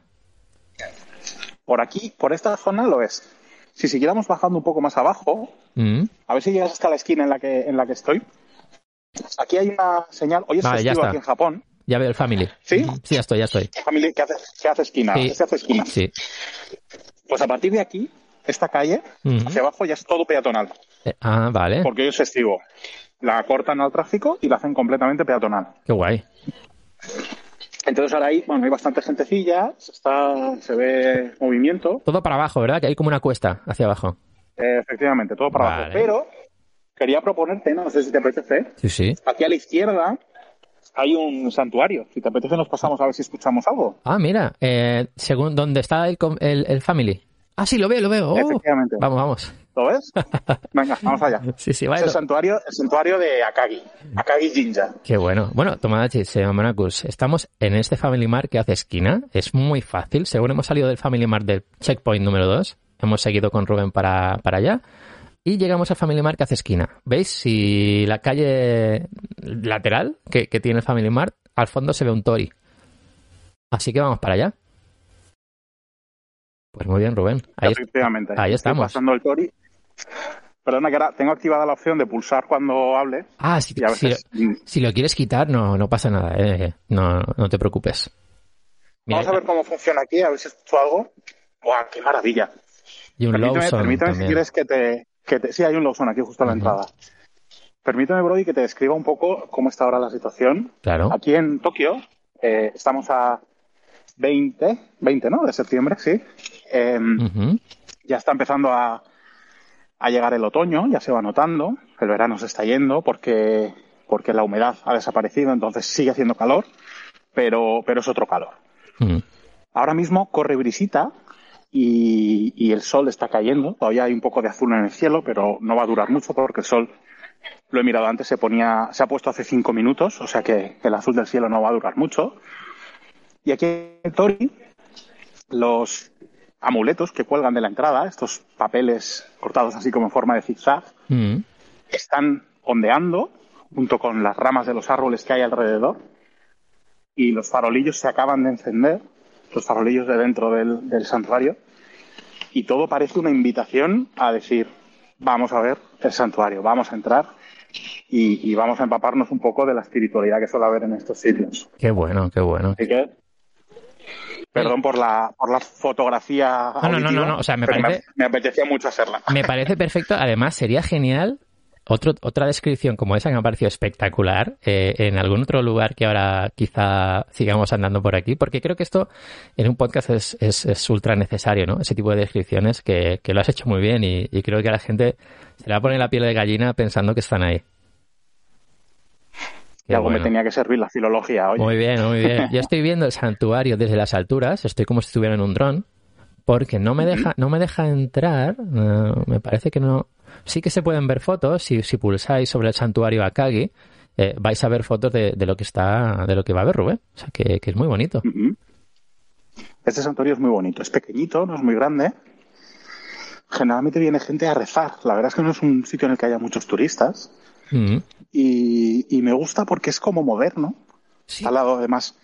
Speaker 2: Por aquí, por esta zona lo es. Si siguiéramos bajando un poco más abajo,
Speaker 1: Mm.
Speaker 2: a ver si llegas hasta la esquina en la que, en la que estoy. Aquí hay una señal. Hoy es
Speaker 1: Vale, ya
Speaker 2: festivo
Speaker 1: está.
Speaker 2: aquí en Japón.
Speaker 1: Ya veo el Family.
Speaker 2: ¿Sí?
Speaker 1: Sí, ya estoy, ya estoy.
Speaker 2: Family que hace, que hace esquina.
Speaker 1: Sí.
Speaker 2: Este hace esquina.
Speaker 1: Sí.
Speaker 2: Pues a partir de aquí, esta calle,
Speaker 1: Mm.
Speaker 2: hacia abajo ya es todo peatonal.
Speaker 1: Eh, ah, vale.
Speaker 2: Porque hoy es festivo. La cortan al tráfico y la hacen completamente peatonal.
Speaker 1: Qué guay.
Speaker 2: Entonces ahora ahí, bueno, hay bastante gentecilla, se, está, se ve movimiento.
Speaker 1: Todo para abajo, ¿verdad? Que hay como una cuesta hacia abajo.
Speaker 2: Eh, efectivamente, todo para
Speaker 1: Vale.
Speaker 2: abajo. Pero quería proponerte, no sé si te apetece,
Speaker 1: Sí, sí.
Speaker 2: aquí a la izquierda hay un santuario. Si te apetece nos pasamos a ver si escuchamos algo.
Speaker 1: Ah, mira, eh, según dónde está el, com- el, el Family. Ah, sí, lo veo, lo veo. Oh.
Speaker 2: Efectivamente.
Speaker 1: Vamos, vamos.
Speaker 2: ¿Lo ves? Venga, vamos allá.
Speaker 1: Sí, sí,
Speaker 2: Es
Speaker 1: vale.
Speaker 2: el santuario, el santuario de Akagi. Akagi Jinja.
Speaker 1: Qué bueno. Bueno, Tomodachi, se llama Monakus. Estamos en este Family Mart que hace esquina. Es muy fácil. Según hemos salido del Family Mart del checkpoint número dos, hemos seguido con Rubén para, para allá. Y llegamos al Family Mart que hace esquina. ¿Veis? Si la calle lateral que, que tiene el Family Mart, al fondo se ve un Tori. Así que vamos para allá. Pues muy bien, Rubén. Ahí, es-
Speaker 2: Efectivamente.
Speaker 1: ahí
Speaker 2: Estoy
Speaker 1: estamos.
Speaker 2: pasando el Tori. Perdona que ahora tengo activada la opción de pulsar cuando hable.
Speaker 1: Ah, si,
Speaker 2: Y a
Speaker 1: si,
Speaker 2: veces...
Speaker 1: si lo quieres quitar, no, no pasa nada. Eh. No, no te preocupes. Mira,
Speaker 2: Vamos a ver cómo funciona aquí, a ver si escucho algo. ¡Guau, qué maravilla!
Speaker 1: y un
Speaker 2: Permíteme,
Speaker 1: Lawson
Speaker 2: permíteme si
Speaker 1: también.
Speaker 2: quieres que te, que te... Sí, hay un Lawson aquí justo a la
Speaker 1: Ujú.
Speaker 2: entrada. Permíteme, Brody, que te describa un poco cómo está ahora la situación.
Speaker 1: Claro.
Speaker 2: Aquí en Tokio eh, estamos a veinte, veinte, ¿no? De septiembre, sí. Eh,
Speaker 1: Ujú.
Speaker 2: ya está empezando a, a llegar el otoño, ya se va notando. El verano se está yendo porque, porque la humedad ha desaparecido, entonces sigue haciendo calor, pero, pero es otro calor.
Speaker 1: Ujú.
Speaker 2: Ahora mismo corre brisita y, y el sol está cayendo. Todavía hay un poco de azul en el cielo, pero no va a durar mucho porque el sol, lo he mirado antes, se ponía, se ha puesto hace cinco minutos, o sea que el azul del cielo no va a durar mucho. Y aquí en Tori, los amuletos que cuelgan de la entrada, estos papeles cortados así como en forma de zigzag,
Speaker 1: Ujú.
Speaker 2: están ondeando junto con las ramas de los árboles que hay alrededor y los farolillos se acaban de encender, los farolillos de dentro del, del santuario, y todo parece una invitación a decir, vamos a ver el santuario, vamos a entrar y, y vamos a empaparnos un poco de la espiritualidad que suele haber en estos sitios.
Speaker 1: Qué bueno, qué bueno.
Speaker 2: Así que, perdón por la, por la fotografía
Speaker 1: No, no, no,
Speaker 2: auditiva,
Speaker 1: no, no, o sea, me
Speaker 2: pero
Speaker 1: parece-
Speaker 2: me, me apetecía mucho hacerla.
Speaker 1: Me parece perfecto. Además, sería genial otro, otra descripción como esa que me ha parecido espectacular eh, en algún otro lugar que ahora quizá sigamos andando por aquí, porque creo que esto en un podcast es, es, es ultra necesario, ¿no? Ese tipo de descripciones que, que lo has hecho muy bien y, y creo que a la gente se le va a poner la piel de gallina pensando que están ahí.
Speaker 2: Y
Speaker 1: Qué
Speaker 2: algo
Speaker 1: bueno.
Speaker 2: me tenía que servir la filología, oye.
Speaker 1: Muy bien, muy bien. Yo estoy viendo el santuario desde las alturas, estoy como si estuviera en un dron, porque no me deja, no me deja entrar, eh, me parece que no. Sí que se pueden ver fotos, si, si pulsáis sobre el santuario Akagi, eh, vais a ver fotos de, de lo que está, de lo que va a ver Rubén. O sea que, que es muy bonito.
Speaker 2: Ujú. Este santuario es muy bonito, es pequeñito, no es muy grande. Generalmente viene gente a rezar. La verdad es que no es un sitio en el que haya muchos turistas.
Speaker 1: Mm.
Speaker 2: Y, y me gusta porque es como moderno.
Speaker 1: Sí.
Speaker 2: Está al lado, además,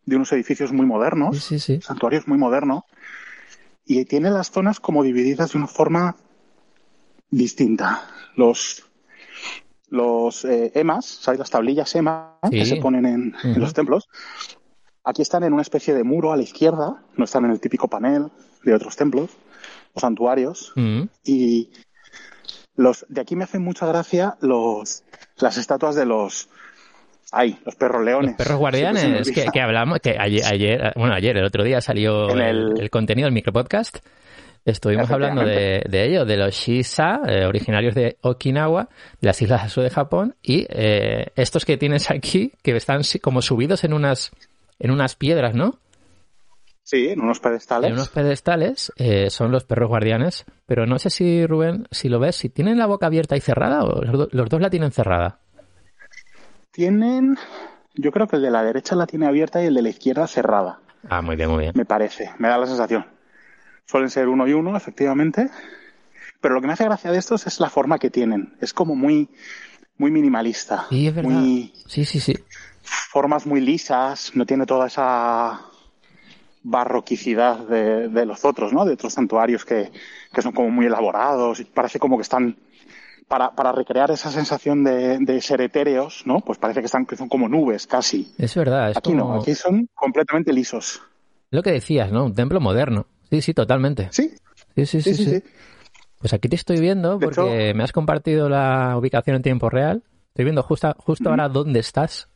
Speaker 2: de unos edificios muy modernos,
Speaker 1: sí, sí, sí.
Speaker 2: santuarios muy modernos, y tiene las zonas como divididas de una forma distinta. Los los eh, emas, ¿sabes? Las tablillas ema
Speaker 1: Sí.
Speaker 2: que se ponen en,
Speaker 1: Uh-huh.
Speaker 2: en los templos, aquí están en una especie de muro a la izquierda, no están en el típico panel de otros templos o santuarios.
Speaker 1: Uh-huh.
Speaker 2: Y los de aquí me hacen mucha gracia los las estatuas de los ay, los perros leones.
Speaker 1: Los perros guardianes, que, que hablamos, que ayer, ayer, bueno, ayer, el otro día salió
Speaker 2: En
Speaker 1: el,
Speaker 2: el-
Speaker 1: el contenido del micropodcast. Estuvimos hablando de, de ello, de los Shisa, eh, originarios de Okinawa, de las islas al sur de Japón, y eh, estos que tienes aquí, que están si- como subidos en unas en unas piedras, ¿no?
Speaker 2: Sí, en unos pedestales.
Speaker 1: En unos pedestales, eh, son los perros guardianes, pero no sé si, Rubén, si lo ves, si tienen la boca abierta y cerrada, o los, do- los dos la tienen cerrada.
Speaker 2: Tienen, yo creo que el de la derecha la tiene abierta y el de la izquierda cerrada,
Speaker 1: Ah, muy bien, muy bien.
Speaker 2: me parece, me da la sensación. Suelen ser uno y uno, efectivamente, pero lo que me hace gracia de estos es la forma que tienen. Es como muy, muy minimalista.
Speaker 1: Sí, es verdad.
Speaker 2: Muy,
Speaker 1: Sí, sí, sí.
Speaker 2: formas muy lisas, no tiene toda esa barroquicidad de, de los otros, ¿no? De otros santuarios que, que son como muy elaborados y parece como que están para, para recrear esa sensación de, de ser etéreos, ¿no? Pues parece que están que son como nubes casi.
Speaker 1: Es verdad, es
Speaker 2: Aquí
Speaker 1: como
Speaker 2: no, aquí son completamente lisos.
Speaker 1: lo que decías, ¿no? Un templo moderno. Sí, sí, totalmente.
Speaker 2: Sí,
Speaker 1: Sí, sí, sí,
Speaker 2: sí, sí,
Speaker 1: sí.
Speaker 2: sí.
Speaker 1: Pues aquí te estoy viendo
Speaker 2: De
Speaker 1: porque
Speaker 2: hecho-
Speaker 1: me has compartido la ubicación en tiempo real. Estoy viendo justo, justo ahora dónde estás.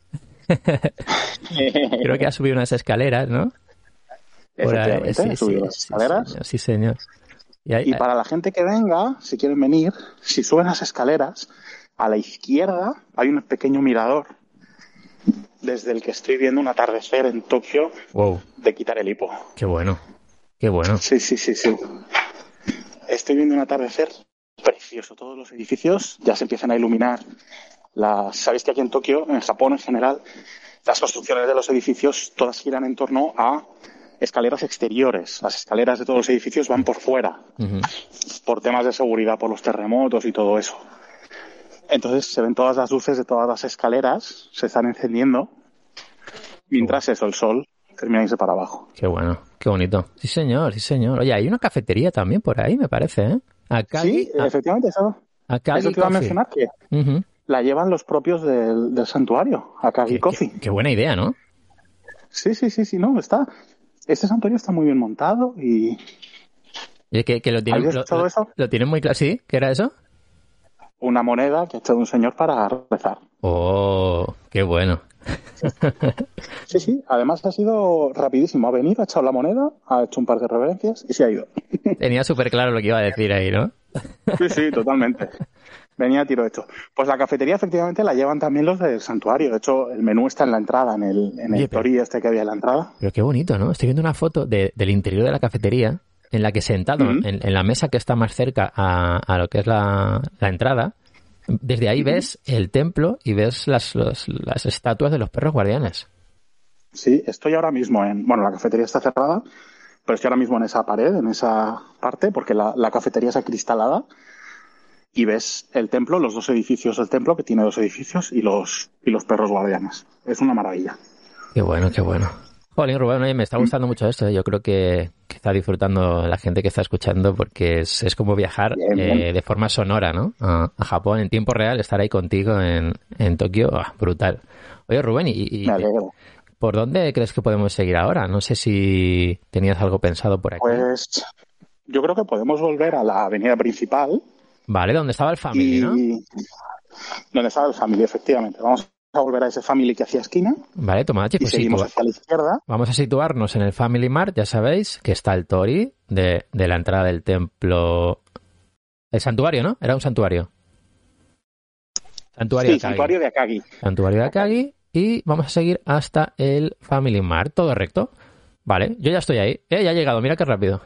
Speaker 1: Creo que has subido unas escaleras, ¿no? Por ahí.
Speaker 2: Efectivamente,
Speaker 1: Sí,
Speaker 2: he subido
Speaker 1: sí,
Speaker 2: las
Speaker 1: sí,
Speaker 2: escaleras.
Speaker 1: señor, sí, señor. Y ahí-
Speaker 2: Y para la gente que venga, si quieren venir, si suben las escaleras, a la izquierda hay un pequeño mirador desde el que estoy viendo un atardecer en Tokio
Speaker 1: Wow,
Speaker 2: de quitar el hipo.
Speaker 1: qué bueno. Qué bueno.
Speaker 2: Sí, sí, sí, sí. Estoy viendo un atardecer precioso. Todos los edificios ya se empiezan a iluminar. Las, sabéis que aquí en Tokio, en Japón en general, las construcciones de los edificios todas giran en torno a escaleras exteriores. Las escaleras de todos los edificios van por fuera,
Speaker 1: Ujú.
Speaker 2: por temas de seguridad, por los terremotos y todo eso. Entonces se ven todas las luces de todas las escaleras, se están encendiendo, mientras eso, el sol termina de irse para abajo.
Speaker 1: Qué bueno, qué bonito. Sí, señor, sí, señor. Oye, hay una cafetería también por ahí, me parece, ¿eh? Akagi,
Speaker 2: Sí, efectivamente, eso,
Speaker 1: Akagi
Speaker 2: eso te iba a
Speaker 1: Coffee.
Speaker 2: mencionar, que
Speaker 1: Ujú.
Speaker 2: la llevan los propios del, del santuario, Akagi
Speaker 1: Qué,
Speaker 2: Coffee.
Speaker 1: qué- qué buena idea, ¿no?
Speaker 2: Sí, sí, sí, sí, no, está. Este santuario está muy bien montado y
Speaker 1: Oye, que, que lo tienen,
Speaker 2: ¿Habías
Speaker 1: lo,
Speaker 2: escuchado
Speaker 1: lo-
Speaker 2: eso?
Speaker 1: lo tienen muy claro. ¿Sí? ¿Qué era eso?
Speaker 2: una moneda que ha echado un señor para rezar.
Speaker 1: Oh, qué bueno.
Speaker 2: Sí, sí, además ha sido rapidísimo. Ha venido, ha echado la moneda, ha hecho un par de reverencias y se ha ido.
Speaker 1: Tenía súper claro lo que iba a decir ahí, ¿no?
Speaker 2: Sí, sí, totalmente. Venía a tiro hecho. Pues la cafetería efectivamente la llevan también los del santuario. De hecho, el menú está en la entrada, en el, en
Speaker 1: Oye,
Speaker 2: el
Speaker 1: pero-
Speaker 2: torí este que había en la entrada.
Speaker 1: Pero qué bonito, ¿no? Estoy viendo una foto de- del interior de la cafetería en la que sentado
Speaker 2: Ujú.
Speaker 1: en, en la mesa que está más cerca a, a lo que es la, la entrada, desde ahí ves el templo y ves las, los- las estatuas de los perros guardianes.
Speaker 2: Sí, estoy ahora mismo en... Bueno, la cafetería está cerrada, pero estoy ahora mismo en esa pared, en esa parte, porque la, la cafetería es acristalada y ves el templo, los dos edificios del templo, que tiene dos edificios, y los, y los perros guardianes. Es una maravilla.
Speaker 1: Qué bueno, qué bueno. Jolín, Rubén, oye, me está gustando mucho esto, ¿eh? Yo creo que, que está disfrutando la gente que está escuchando porque es, es como viajar
Speaker 2: Bien, bien.
Speaker 1: eh, de forma sonora, ¿no? A, a Japón en tiempo real, estar ahí contigo en, en Tokio, ah, brutal. Oye, Rubén, ¿y, y
Speaker 2: Me alegro.
Speaker 1: por dónde crees que podemos seguir ahora? No sé si tenías algo pensado por aquí.
Speaker 2: Pues yo creo que podemos volver a la avenida principal
Speaker 1: Vale, ¿dónde estaba el Family,
Speaker 2: y
Speaker 1: no?
Speaker 2: donde estaba el Family, efectivamente. Vamos a volver a ese Family que hacía esquina
Speaker 1: Vale, Tomodachi,
Speaker 2: y
Speaker 1: pues
Speaker 2: seguimos
Speaker 1: situa-
Speaker 2: hacia la izquierda.
Speaker 1: vamos a situarnos en el Family Mart, ya sabéis, que está el Tori de, de la entrada del templo. El santuario, ¿no? Era un santuario. Santuario
Speaker 2: Sí,
Speaker 1: de Akagi.
Speaker 2: santuario de Akagi.
Speaker 1: Santuario de Akagi. Y vamos a seguir hasta el Family Mart. Todo recto. Vale, yo ya estoy ahí. Eh, ya he llegado, mira qué rápido.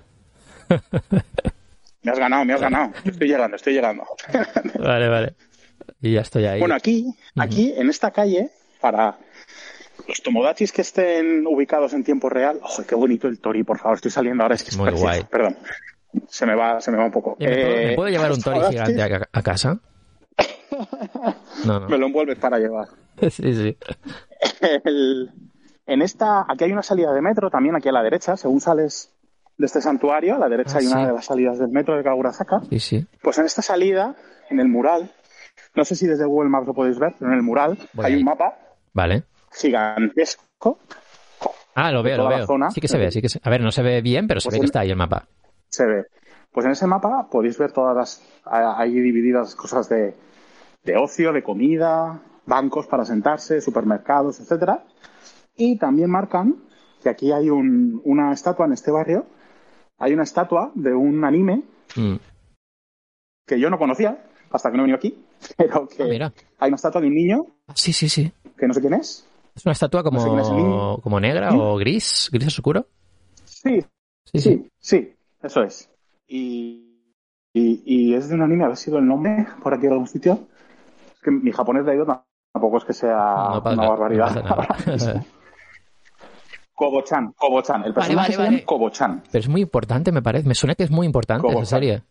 Speaker 2: Me has ganado, me has ganado. Estoy llegando, estoy llegando.
Speaker 1: Vale, vale. Y ya estoy ahí.
Speaker 2: Bueno, aquí, aquí en esta calle, para los tomodachis que estén ubicados en tiempo real, ojo, qué bonito el Tori, por favor, estoy saliendo ahora, es que es
Speaker 1: Muy
Speaker 2: precioso.
Speaker 1: guay.
Speaker 2: Perdón, se me va, se me va un poco.
Speaker 1: Oye, ¿me, puedo,
Speaker 2: Eh,
Speaker 1: me puedo llevar
Speaker 2: los
Speaker 1: un Tori
Speaker 2: tomodachis
Speaker 1: gigante a, a casa? No, no.
Speaker 2: Me lo envuelves para llevar.
Speaker 1: Sí, sí.
Speaker 2: El, En esta, aquí hay una salida de metro también, aquí a la derecha, según sales de este santuario, a la derecha
Speaker 1: Ah,
Speaker 2: hay una
Speaker 1: sí.
Speaker 2: de las salidas del metro de Kagurazaka.
Speaker 1: Sí, sí.
Speaker 2: Pues en esta salida, en el mural, no sé si desde Google Maps lo podéis ver, pero en el mural
Speaker 1: Voy
Speaker 2: hay
Speaker 1: ahí.
Speaker 2: un mapa
Speaker 1: Vale.
Speaker 2: gigantesco
Speaker 1: Ah, lo
Speaker 2: de
Speaker 1: veo, lo
Speaker 2: toda la
Speaker 1: veo.
Speaker 2: zona.
Speaker 1: Sí que se ve, sí que se... A ver, no se ve bien, pero se
Speaker 2: Pues
Speaker 1: ve que
Speaker 2: en-
Speaker 1: está ahí el mapa.
Speaker 2: se ve. Pues en ese mapa podéis ver todas las, ahí divididas cosas de, de ocio, de comida, bancos para sentarse, supermercados, etcétera. Y también marcan que aquí hay un, una estatua en este barrio. Hay una estatua de un anime
Speaker 1: Mm.
Speaker 2: que yo no conocía hasta que no he venido aquí, pero
Speaker 1: Ah,
Speaker 2: que
Speaker 1: mira.
Speaker 2: hay una estatua de un niño
Speaker 1: Ah, sí, sí, sí.
Speaker 2: que no sé quién es.
Speaker 1: Es una estatua
Speaker 2: No sé quién es el niño.
Speaker 1: como, como negra o gris, gris oscuro.
Speaker 2: Sí,
Speaker 1: Sí, sí.
Speaker 2: sí, sí, eso es. Y, y, y es de un anime, a ver si doy el nombre por aquí en algún sitio. Es que mi japonés de ido tampoco es que sea
Speaker 1: No
Speaker 2: una
Speaker 1: pasa, no
Speaker 2: barbaridad
Speaker 1: pasa nada.
Speaker 2: ahora mismo. Kobo-chan, Kobo-chan. El
Speaker 1: Vale,
Speaker 2: personaje
Speaker 1: vale,
Speaker 2: se llama
Speaker 1: vale.
Speaker 2: Kobo-chan.
Speaker 1: Pero es muy importante, me parece. Me suena que es muy importante esa
Speaker 2: Kobo-chan.
Speaker 1: serie.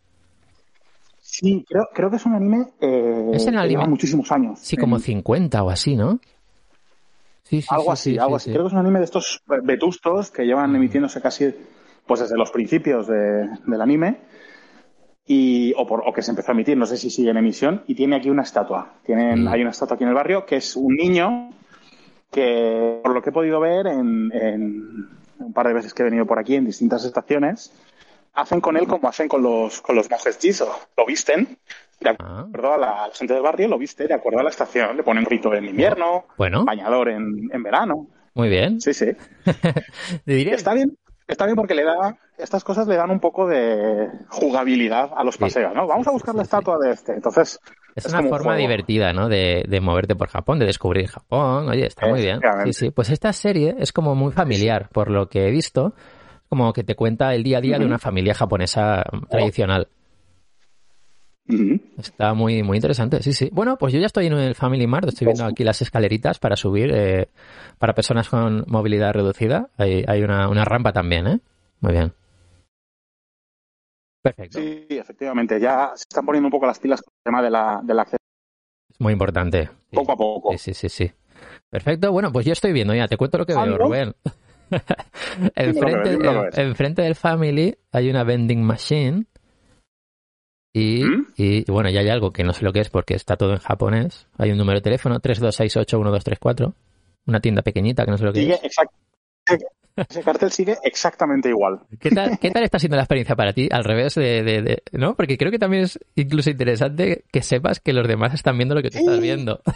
Speaker 2: Sí, creo, creo que es un anime eh,
Speaker 1: Es en
Speaker 2: que lleva
Speaker 1: anime.
Speaker 2: muchísimos años.
Speaker 1: Sí, como
Speaker 2: En-
Speaker 1: cincuenta o así, ¿no? Sí, sí,
Speaker 2: algo
Speaker 1: sí,
Speaker 2: así,
Speaker 1: sí,
Speaker 2: algo
Speaker 1: sí,
Speaker 2: así.
Speaker 1: sí.
Speaker 2: Creo que es un anime de estos vetustos que llevan
Speaker 1: Mm.
Speaker 2: emitiéndose casi pues desde los principios de- del anime y, o, por, o que se empezó a emitir, no sé si sigue en emisión, y tiene aquí una estatua. Tienen,
Speaker 1: Sí.
Speaker 2: hay una estatua aquí en el barrio que es un niño que, por lo que he podido ver en, en un par de veces que he venido por aquí en distintas estaciones, hacen con él como hacen con los, con los monjes Jizo. Lo visten de
Speaker 1: Ah,
Speaker 2: acuerdo a la, a la gente del barrio, lo viste de acuerdo a la estación. Le ponen grito en
Speaker 1: oh,
Speaker 2: invierno,
Speaker 1: bueno,
Speaker 2: bañador en, en verano.
Speaker 1: muy bien.
Speaker 2: Sí, sí.
Speaker 1: Te
Speaker 2: Y
Speaker 1: diría,
Speaker 2: está bien, está bien porque le da, estas cosas le dan un poco de jugabilidad a los
Speaker 1: sí,
Speaker 2: paseos, ¿no?
Speaker 1: sí,
Speaker 2: Vamos a
Speaker 1: sí,
Speaker 2: buscar la
Speaker 1: sí, sí.
Speaker 2: estatua de este. Entonces,
Speaker 1: Es
Speaker 2: es
Speaker 1: una
Speaker 2: como un
Speaker 1: forma
Speaker 2: juego.
Speaker 1: divertida, ¿no? De, de moverte por Japón, de descubrir Japón. Oye, está muy bien. Sí,
Speaker 2: Efectivamente.
Speaker 1: sí. Pues esta serie es como muy
Speaker 2: Sí, sí.
Speaker 1: familiar, por lo que he visto, como que te cuenta el día a día de
Speaker 2: Ujú.
Speaker 1: una familia japonesa
Speaker 2: Oh.
Speaker 1: tradicional.
Speaker 2: Ujú.
Speaker 1: Está muy, muy interesante, sí, sí. Bueno, pues yo ya estoy en el Family Mart, estoy viendo aquí las escaleritas para subir, eh, para personas con movilidad reducida. Hay, hay una, una rampa también, ¿eh? Muy bien. Perfecto.
Speaker 2: Sí, efectivamente. Ya se están poniendo un poco las pilas con el tema de la, del acceso
Speaker 1: Es muy importante. Sí,
Speaker 2: poco a
Speaker 1: sí,
Speaker 2: poco.
Speaker 1: sí, sí, sí. Perfecto, bueno, pues yo estoy viendo ya, te cuento lo que veo,
Speaker 2: Algo,
Speaker 1: Rubén.
Speaker 2: dime lo que ves,
Speaker 1: Enfrente,
Speaker 2: dime lo que
Speaker 1: en,
Speaker 2: ves.
Speaker 1: enfrente del Family hay una vending machine y,
Speaker 2: ¿Mm?
Speaker 1: y, bueno, ya hay algo que no sé lo que es porque está todo en japonés. Hay un número de teléfono, tres dos seis ocho uno dos tres cuatro. Una tienda pequeñita que no sé lo que
Speaker 2: Sigue
Speaker 1: es.
Speaker 2: exact- Ese cartel sigue exactamente igual.
Speaker 1: ¿Qué tal, qué tal está siendo la experiencia para ti? Al revés de, de- de- ¿no? Porque creo que también es incluso interesante que sepas que los demás están viendo lo que tú estás
Speaker 2: Sí,
Speaker 1: viendo.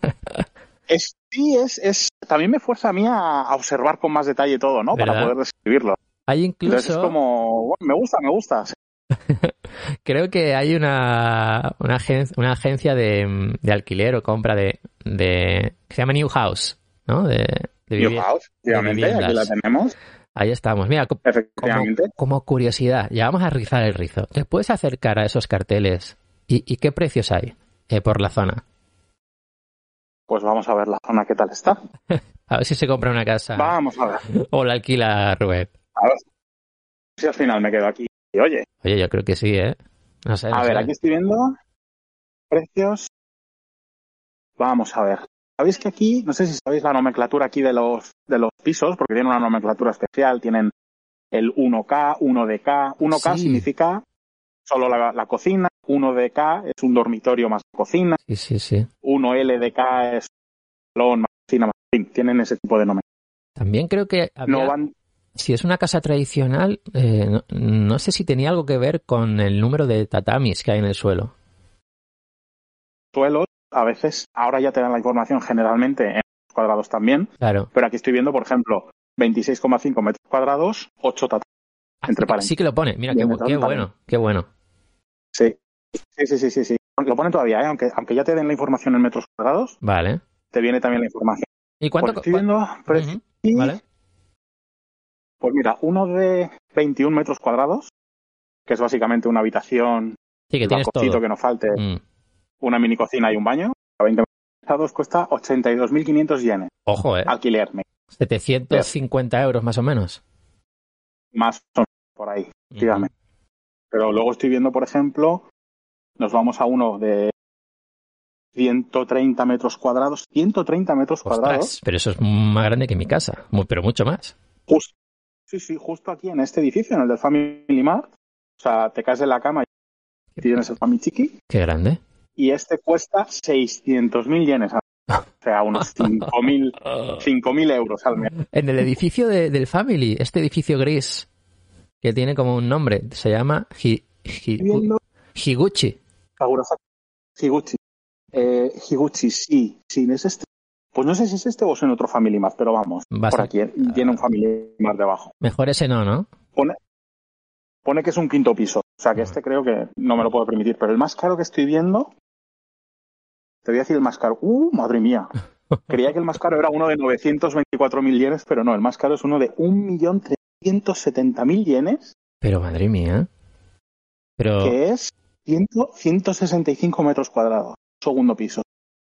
Speaker 2: es, sí, es, es, también me fuerza a mí a, a observar con más detalle todo, ¿no? Para
Speaker 1: ¿Verdad?
Speaker 2: poder describirlo.
Speaker 1: Hay
Speaker 2: Entonces es
Speaker 1: incluso,
Speaker 2: como, bueno, me gusta, me gusta.
Speaker 1: creo que hay una, una, agen- una agencia de, de alquiler o compra de, de, que se llama New House, ¿no? De, de,
Speaker 2: New
Speaker 1: vivi-
Speaker 2: House,
Speaker 1: de
Speaker 2: efectivamente, aquí la
Speaker 1: viviendas.
Speaker 2: tenemos,
Speaker 1: Ahí estamos. Mira, co- como,
Speaker 2: efectivamente.
Speaker 1: como curiosidad, ya vamos a rizar el rizo. ¿Te puedes acercar a esos carteles? ¿Y, y qué precios hay eh, por la zona?
Speaker 2: Pues vamos a ver la zona, qué tal está.
Speaker 1: A ver si se compra una casa
Speaker 2: Vamos a ver,
Speaker 1: o la alquila Rubén.
Speaker 2: a ver si al final me quedo aquí. Y oye,
Speaker 1: Oye, yo creo que sí, ¿eh? No sé, no
Speaker 2: a ver,
Speaker 1: sé.
Speaker 2: aquí estoy viendo precios. Vamos a ver. Sabéis que aquí, no sé si sabéis la nomenclatura aquí de los, de los pisos, porque tienen una nomenclatura especial, tienen el uno K, uno D K. uno K
Speaker 1: Sí,
Speaker 2: significa solo la, la cocina, uno D K es un dormitorio más cocina,
Speaker 1: sí, sí, sí.
Speaker 2: uno L D K es salón más cocina más en fin, tienen ese tipo de nomenclatura.
Speaker 1: También creo que
Speaker 2: No
Speaker 1: había,
Speaker 2: van
Speaker 1: si es una casa tradicional, eh, no, no sé si tenía algo que ver con el número de tatamis que hay en el suelo.
Speaker 2: suelos, a veces, ahora ya te dan la información generalmente en metros cuadrados también,
Speaker 1: Claro.
Speaker 2: pero aquí estoy viendo, por ejemplo, veintiséis coma cinco metros cuadrados, ocho tatamis,
Speaker 1: Así
Speaker 2: entre
Speaker 1: que, sí
Speaker 2: paréntesis.
Speaker 1: que lo pone. Mira, qué,
Speaker 2: Bien,
Speaker 1: bu- qué
Speaker 2: entre paréntesis.
Speaker 1: bueno, qué bueno.
Speaker 2: Sí. Sí, sí, sí, sí, sí. Lo ponen todavía, ¿eh? Aunque, aunque ya te den la información en metros cuadrados,
Speaker 1: Vale.
Speaker 2: te viene también la información.
Speaker 1: ¿Y cuánto?
Speaker 2: Pues
Speaker 1: co-
Speaker 2: estoy
Speaker 1: cua-
Speaker 2: viendo precios
Speaker 1: Ujú,
Speaker 2: y,
Speaker 1: Vale.
Speaker 2: pues mira, uno de veintiún metros cuadrados, que es básicamente una habitación,
Speaker 1: Sí, que
Speaker 2: el
Speaker 1: tienes
Speaker 2: balconcito
Speaker 1: todo.
Speaker 2: que no falte,
Speaker 1: Mm.
Speaker 2: una mini cocina y un baño, a veinte metros cuadrados cuesta ochenta y dos mil quinientos yenes.
Speaker 1: Ojo, ¿eh?
Speaker 2: Alquiler, me-
Speaker 1: setecientos cincuenta euros más o menos.
Speaker 2: más o menos por ahí,
Speaker 1: Ujú.
Speaker 2: efectivamente. Pero luego estoy viendo, por ejemplo, nos vamos a uno de ciento treinta metros cuadrados. ciento treinta metros
Speaker 1: Ostras,
Speaker 2: cuadrados.
Speaker 1: pero eso es más grande que mi casa, muy, pero mucho más.
Speaker 2: Justo, sí, sí, justo aquí en este edificio, en el del Family Mart. O sea, te caes de la cama y tienes el Family Chiqui.
Speaker 1: Qué grande.
Speaker 2: Y este cuesta seiscientos mil yenes. O sea, unos cinco mil euros al mes.
Speaker 1: En el edificio de, del Family, este edificio gris, que tiene como un nombre, se llama Hi, Hi,
Speaker 2: Viendo
Speaker 1: Higuchi.
Speaker 2: Kagurasaki. Higuchi. Eh, Higuchi, sí, sí, es este. Pues no sé si es este o es en otro Family Mart, pero vamos,
Speaker 1: Va a
Speaker 2: por
Speaker 1: ser-
Speaker 2: aquí. eh, y tiene un Family Mart debajo.
Speaker 1: Mejor ese no, ¿no?
Speaker 2: Pone, pone que es un quinto piso. O sea, que este creo que no me lo puedo permitir. Pero el más caro que estoy viendo, te voy a decir el más caro. ¡Uh, madre mía! Creía que el más caro era uno de novecientos veinticuatro mil yenes, pero no, el más caro es uno de un millón trescientos setenta mil yenes,
Speaker 1: Pero madre mía. Pero
Speaker 2: que es ciento sesenta y cinco metros cuadrados. Segundo piso.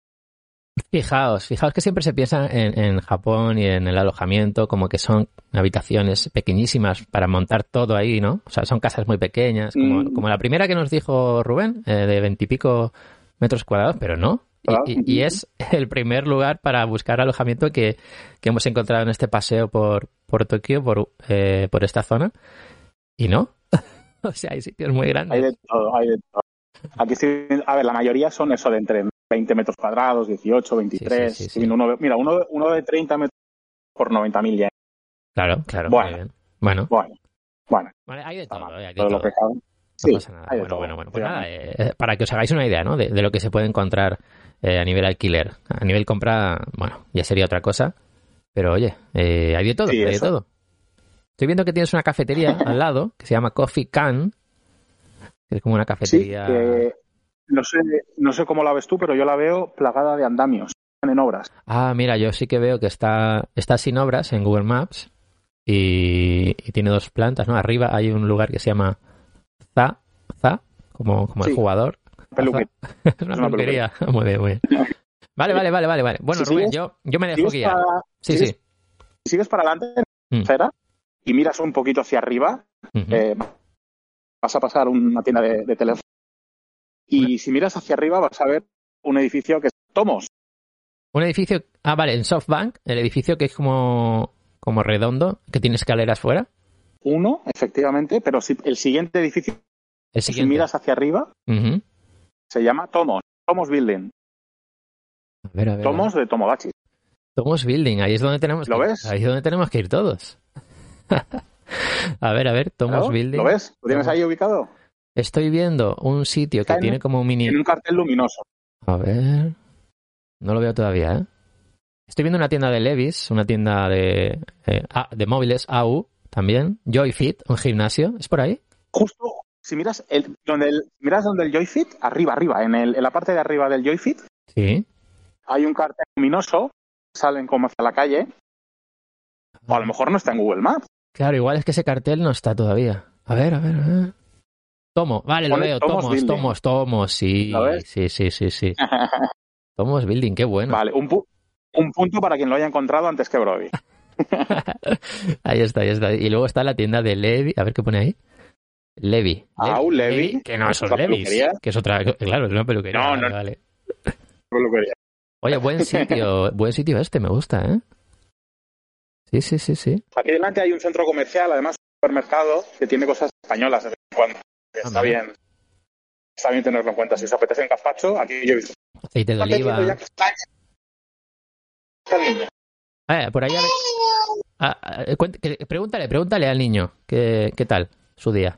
Speaker 1: fijaos, fijaos que siempre se piensa en, en Japón y en el alojamiento como que son habitaciones pequeñísimas para montar todo ahí, ¿no? O sea, son casas muy pequeñas, como,
Speaker 2: Mm.
Speaker 1: como la primera que nos dijo Rubén, eh, de veintipico metros cuadrados, pero no.
Speaker 2: Claro.
Speaker 1: Y, y- y es el primer lugar para buscar alojamiento que, que hemos encontrado en este paseo por, por Tokio, por, eh, por esta zona. Y no. O sea, hay sitios muy
Speaker 2: Hay
Speaker 1: grandes.
Speaker 2: de todo, hay de todo. Aquí sí, a ver, la mayoría son eso de entre veinte metros cuadrados, dieciocho, veintitrés.
Speaker 1: Sí, sí, sí, sí.
Speaker 2: Uno, mira, uno, de- uno de treinta metros por noventa mil yenes.
Speaker 1: Claro, claro.
Speaker 2: Bueno.
Speaker 1: Muy bien. Bueno,
Speaker 2: Bueno, bueno,
Speaker 1: vale, hay de
Speaker 2: está
Speaker 1: todo,
Speaker 2: mal.
Speaker 1: eh, hay de
Speaker 2: Todo lo
Speaker 1: todo.
Speaker 2: que cabe.
Speaker 1: No
Speaker 2: Sí,
Speaker 1: pasa nada.
Speaker 2: hay de
Speaker 1: Bueno,
Speaker 2: todo.
Speaker 1: bueno, bueno. Pues
Speaker 2: Sí,
Speaker 1: nada, eh, para que os hagáis una idea, ¿no? De, de lo que se puede encontrar eh, a nivel alquiler. A nivel compra, bueno, ya sería otra cosa. Pero oye, eh, hay de todo,
Speaker 2: Sí,
Speaker 1: hay de
Speaker 2: eso.
Speaker 1: todo. Estoy viendo que tienes una cafetería al lado que se llama Coffee Can, que es como una
Speaker 2: Sí,
Speaker 1: cafetería.
Speaker 2: que no sé, no sé cómo la ves tú, pero yo la veo plagada de andamios. Están en obras.
Speaker 1: Ah, mira, yo sí que veo que está, está sin obras en Google Maps y, y tiene dos plantas, ¿no? Arriba hay un lugar que se llama Za, Za, como, como el
Speaker 2: Sí.
Speaker 1: jugador.
Speaker 2: Peluquería.
Speaker 1: Es una,
Speaker 2: Es una
Speaker 1: peluquería. Muy bien, muy bien. Vale, vale, vale, vale, vale. Bueno,
Speaker 2: Si
Speaker 1: Rubén,
Speaker 2: sigues-
Speaker 1: yo, yo me dejo
Speaker 2: sigues
Speaker 1: guiar.
Speaker 2: para-
Speaker 1: Sí,
Speaker 2: sigues-
Speaker 1: sí.
Speaker 2: Si sigues para adelante,
Speaker 1: Mm.
Speaker 2: acera, y miras un poquito hacia arriba,
Speaker 1: Ujú.
Speaker 2: eh, vas a pasar una tienda de, de teléfono. Y si miras hacia arriba vas a ver un edificio que es Tomos.
Speaker 1: Un edificio. Ah, vale, en SoftBank, el edificio que es como, como redondo, que tiene escaleras fuera.
Speaker 2: Uno, efectivamente, pero si, el siguiente edificio,
Speaker 1: El
Speaker 2: si
Speaker 1: siguiente.
Speaker 2: miras hacia arriba,
Speaker 1: Ujú.
Speaker 2: se llama Tomos. Tomos Building.
Speaker 1: A ver, a ver.
Speaker 2: Tomos de Tomodachi.
Speaker 1: Tomos Building, ahí es donde tenemos
Speaker 2: ¿Lo
Speaker 1: que
Speaker 2: ves?
Speaker 1: Ahí es donde tenemos que ir todos. A ver, a ver, Tomos
Speaker 2: Claro,
Speaker 1: Building.
Speaker 2: ¿lo ves? ¿Lo tienes
Speaker 1: Tomos-
Speaker 2: ahí ubicado?
Speaker 1: Estoy viendo un sitio que
Speaker 2: Está en-
Speaker 1: tiene como un mini.
Speaker 2: Tiene un cartel luminoso.
Speaker 1: A ver. No lo veo todavía, ¿eh? Estoy viendo una tienda de Levi's, una tienda de, eh, ah, de móviles A U también. Joyfit, un gimnasio. ¿Es por ahí?
Speaker 2: Justo, si miras el, donde el, miras donde el Joyfit, arriba, arriba, en, el, en la parte de arriba del Joyfit,
Speaker 1: Sí.
Speaker 2: hay un cartel luminoso, salen como hacia la calle, o a lo mejor no está en Google Maps.
Speaker 1: Claro, igual es que ese cartel no está todavía. A ver, a ver, a ver. Tomo, vale, lo
Speaker 2: Pone
Speaker 1: veo.
Speaker 2: Tomos
Speaker 1: Tomos,
Speaker 2: Building.
Speaker 1: tomos, tomos, sí.
Speaker 2: ¿Lo ves?
Speaker 1: Sí, sí, sí, sí. Tomos Building, qué bueno.
Speaker 2: Vale, un, pu- un punto para quien lo haya encontrado antes que Brody.
Speaker 1: Ahí está, ahí está. Y luego está la tienda de Levi. A ver qué pone ahí. Levi.
Speaker 2: Ah, un Levi.
Speaker 1: Que no
Speaker 2: ¿Es
Speaker 1: son
Speaker 2: otra
Speaker 1: Levis.
Speaker 2: peluquería?
Speaker 1: Que es otra. Claro, es una peluquería.
Speaker 2: No,
Speaker 1: vale,
Speaker 2: no.
Speaker 1: vale.
Speaker 2: Peluquería.
Speaker 1: Oye, buen sitio. Buen sitio este, me gusta, ¿eh? Sí, sí, sí, sí.
Speaker 2: Aquí delante hay un centro comercial, además un supermercado que tiene cosas españolas de vez en cuando. Que
Speaker 1: Ah,
Speaker 2: está
Speaker 1: mira.
Speaker 2: bien. Está bien tenerlo en cuenta. Si os apetece un gazpacho, aquí yo he visto.
Speaker 1: Aceite de oliva.
Speaker 2: Ya castaña. Está bien.
Speaker 1: Ah, por ahí. a ver- Ah, ah, cuent- que- pregúntale, pregúntale al niño. ¿Qué, qué tal su día?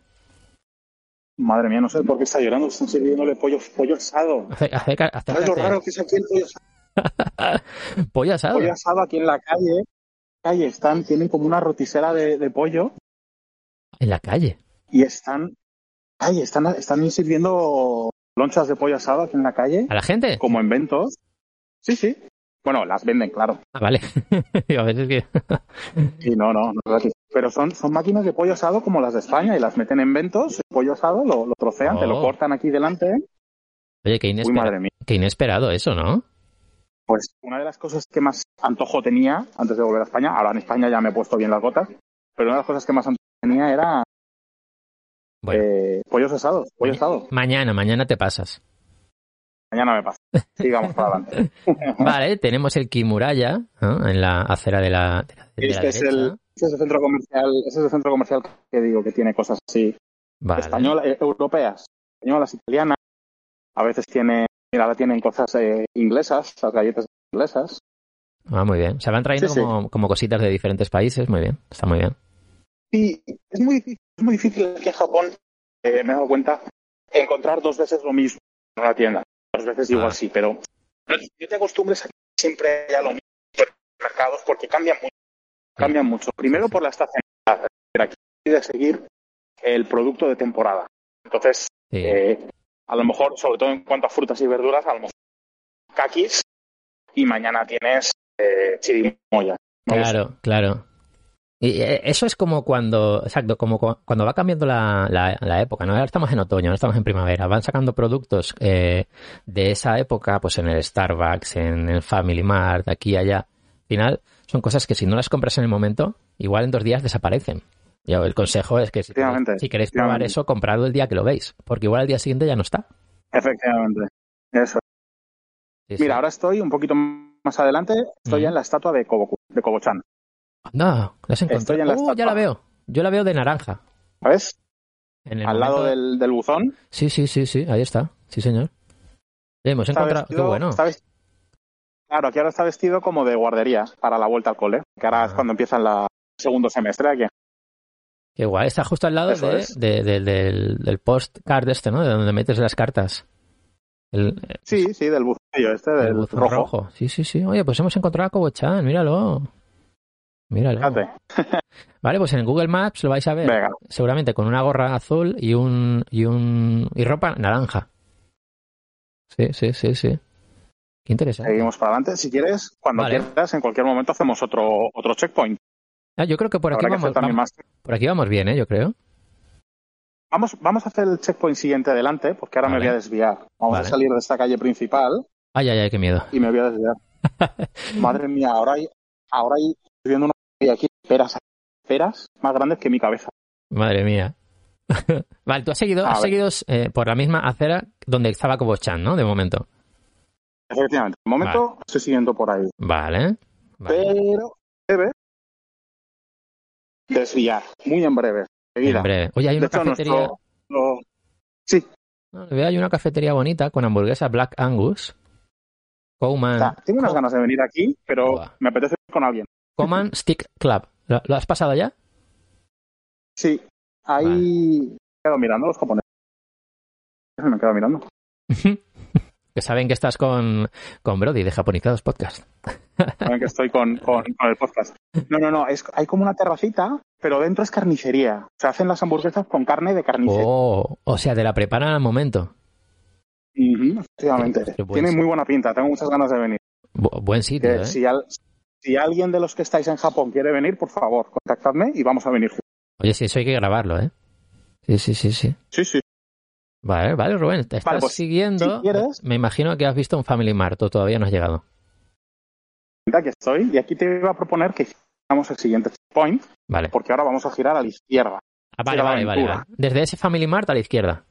Speaker 2: Madre mía, no sé por qué está llorando. Están sirviéndole pollo, pollo asado.
Speaker 1: Ace- acerca-
Speaker 2: ¿Sabes lo
Speaker 1: acércate.
Speaker 2: raro que es aquí el pollo asado?
Speaker 1: Pollo asado.
Speaker 2: Pollo asado aquí en la calle. calle están, tienen como una rotisera de, de pollo
Speaker 1: En la calle.
Speaker 2: y están, ay, están, están sirviendo lonchas de pollo asado aquí en la calle,
Speaker 1: ¿A la gente?
Speaker 2: como en ventos. Sí, sí. Bueno, las venden, claro.
Speaker 1: Ah, vale. Digo, a veces que...
Speaker 2: Y no, no, no es gratis. Pero son, son máquinas de pollo asado como las de España y las meten en ventos, el pollo asado, lo, lo trocean, te lo
Speaker 1: Oh.
Speaker 2: cortan aquí delante.
Speaker 1: Oye, qué
Speaker 2: Uy,
Speaker 1: inesperado,
Speaker 2: madre mía.
Speaker 1: qué inesperado eso, ¿no?
Speaker 2: Pues una de las cosas que más antojo tenía antes de volver a España, ahora en España ya me he puesto bien las botas, pero una de las cosas que más antojo tenía era
Speaker 1: Bueno,
Speaker 2: eh, pollos asados, pollo asado.
Speaker 1: mañana, mañana te pasas.
Speaker 2: mañana me pasa. Sigamos para adelante.
Speaker 1: Vale, tenemos el Kimuraya, ¿no? En la acera de la, de la, de
Speaker 2: este,
Speaker 1: la
Speaker 2: es
Speaker 1: derecha.
Speaker 2: el, este es el centro comercial, este es el centro comercial que digo que tiene cosas así
Speaker 1: Vale.
Speaker 2: españolas, eh, europeas, españolas, italianas. A veces tiene, mira, ahora tienen cosas eh, inglesas, las galletas inglesas.
Speaker 1: Ah, muy bien. Se van trayendo
Speaker 2: Sí, sí.
Speaker 1: como, como cositas de diferentes países. Muy bien, está muy bien.
Speaker 2: Sí, es muy difícil, es muy difícil aquí en Japón, eh, me he dado cuenta, encontrar dos veces lo mismo en una tienda. Dos veces igual
Speaker 1: Ah.
Speaker 2: sí, pero no te acostumbres a que siempre haya lo mismo en los mercados porque cambian mucho. Cambian mucho. Primero
Speaker 1: Sí, sí.
Speaker 2: por la estacionalidad. Aquí de seguir el producto de temporada. Entonces,
Speaker 1: Sí.
Speaker 2: eh, a lo mejor, sobre todo en cuanto a frutas y verduras, a lo mejor kakis y mañana tienes eh, chirimoya. No lo sé.
Speaker 1: Claro, claro. Y eh, eso es como cuando, exacto, como cu- cuando va cambiando la, la, la época, ¿no? Ahora estamos en otoño, ahora estamos en primavera, van sacando productos eh, de esa época, pues en el Starbucks, en el Family Mart, aquí y allá. Al final, son cosas que si no las compras en el momento, igual en dos días desaparecen. Yo, el consejo es que si queréis,
Speaker 2: Efectivamente,
Speaker 1: si queréis probar
Speaker 2: efectivamente.
Speaker 1: eso, compradlo el día que lo veis, porque igual al día siguiente ya no está.
Speaker 2: Efectivamente. Eso.
Speaker 1: Sí, sí.
Speaker 2: Mira, ahora estoy un poquito más adelante, estoy
Speaker 1: Mm.
Speaker 2: en la estatua de Koboku, de Kobo-chan.
Speaker 1: Anda, ¿la has
Speaker 2: Estoy
Speaker 1: encontrado?
Speaker 2: en la
Speaker 1: Uh, ya la
Speaker 2: estatua.
Speaker 1: veo. Yo la veo de naranja.
Speaker 2: ¿Sabes?
Speaker 1: En el
Speaker 2: Al
Speaker 1: momento
Speaker 2: lado
Speaker 1: de-
Speaker 2: del, del buzón.
Speaker 1: Sí, sí, sí, sí, ahí está. Sí, señor. Ya hemos
Speaker 2: Está
Speaker 1: encontrado... Qué
Speaker 2: vestido,
Speaker 1: bueno.
Speaker 2: está vestido, claro, aquí ahora está vestido como de guardería para la vuelta al cole, que ahora
Speaker 1: Ah.
Speaker 2: es cuando empiezan la segundo semestre aquí.
Speaker 1: Qué guay. Está justo al lado
Speaker 2: Eso
Speaker 1: de,
Speaker 2: es.
Speaker 1: de- de- del, del postcard este, ¿no? De donde metes las cartas. El,
Speaker 2: Sí, sí, del buzoncillo este,
Speaker 1: el
Speaker 2: del
Speaker 1: buzón
Speaker 2: rojo.
Speaker 1: rojo. Sí, sí, sí. Oye, pues hemos encontrado a Kobo-chan. Míralo. Míralo.
Speaker 2: Fíjate.
Speaker 1: Vale, pues en Google Maps lo vais a ver.
Speaker 2: Venga.
Speaker 1: Seguramente con una gorra azul y un... y un... y ropa naranja. Sí, sí, sí, sí. Qué interesante.
Speaker 2: Seguimos para adelante. Si quieres, cuando
Speaker 1: Vale.
Speaker 2: quieras, en cualquier momento hacemos otro otro checkpoint.
Speaker 1: Ah, yo creo que por aquí
Speaker 2: Habrá que hacer
Speaker 1: vamos,
Speaker 2: también
Speaker 1: vamos,
Speaker 2: más.
Speaker 1: por aquí vamos bien, ¿eh? Yo creo.
Speaker 2: Vamos, vamos a hacer el checkpoint siguiente adelante, porque ahora
Speaker 1: Vale.
Speaker 2: me voy a desviar. Vamos
Speaker 1: Vale.
Speaker 2: a salir de esta calle principal
Speaker 1: Ay, ay, ay, qué miedo.
Speaker 2: y me voy a desviar. Madre mía, ahora hay, ahora hay, estoy viendo una calle aquí, peras, peras más grandes que mi cabeza.
Speaker 1: Madre mía. Vale, tú has seguido,
Speaker 2: A
Speaker 1: has
Speaker 2: ver.
Speaker 1: seguido eh, por la misma acera donde estaba Kobo-chan, ¿no? De momento.
Speaker 2: Efectivamente, de momento estoy siguiendo por ahí.
Speaker 1: Vale. Vale.
Speaker 2: Pero debe desviar, muy en breve. Enseguida.
Speaker 1: En breve. Oye, hay
Speaker 2: De
Speaker 1: una
Speaker 2: hecho,
Speaker 1: cafetería.
Speaker 2: nuestro, lo- sí,
Speaker 1: No, veo, hay una cafetería bonita con hamburguesa Black Angus. Coleman.
Speaker 2: está. Tengo unas
Speaker 1: Co-
Speaker 2: ganas de venir aquí, pero
Speaker 1: Buah.
Speaker 2: me apetece ir con alguien.
Speaker 1: Coleman Stick Club. ¿Lo, lo has pasado ya?
Speaker 2: Sí, ahí me quedo mirando los japoneses. Me quedo mirando.
Speaker 1: Que saben que estás con, con Brody de Japonizados Podcast.
Speaker 2: Saben que estoy con, con, con el podcast. No, no, no, es, hay como una terracita, pero dentro es carnicería. Se hacen las hamburguesas con carne de carnicería.
Speaker 1: Oh, o sea, te la preparan al momento.
Speaker 2: Ujú, efectivamente.
Speaker 1: Qué- qué buen
Speaker 2: Tiene
Speaker 1: sitio.
Speaker 2: muy buena pinta, tengo muchas ganas de venir.
Speaker 1: Bu- buen sitio,
Speaker 2: Que
Speaker 1: ¿eh?
Speaker 2: si, al- si alguien de los que estáis en Japón quiere venir, por favor, contactadme y vamos a venir.
Speaker 1: Oye, sí, eso hay que grabarlo, ¿eh? Sí, sí, sí, sí.
Speaker 2: Sí, sí.
Speaker 1: Vale, vale, Rubén, te estás
Speaker 2: Vale, pues,
Speaker 1: siguiendo.
Speaker 2: si quieres-
Speaker 1: Me imagino que has visto un Family Mart o todavía no has llegado.
Speaker 2: Aquí estoy y aquí te iba a proponer que hagamos el siguiente checkpoint,
Speaker 1: Vale.
Speaker 2: porque ahora vamos a girar a la izquierda.
Speaker 1: Ah, vale,
Speaker 2: Siga la
Speaker 1: vale, vale,
Speaker 2: aventura.
Speaker 1: vale. Desde ese Family Mart a la izquierda.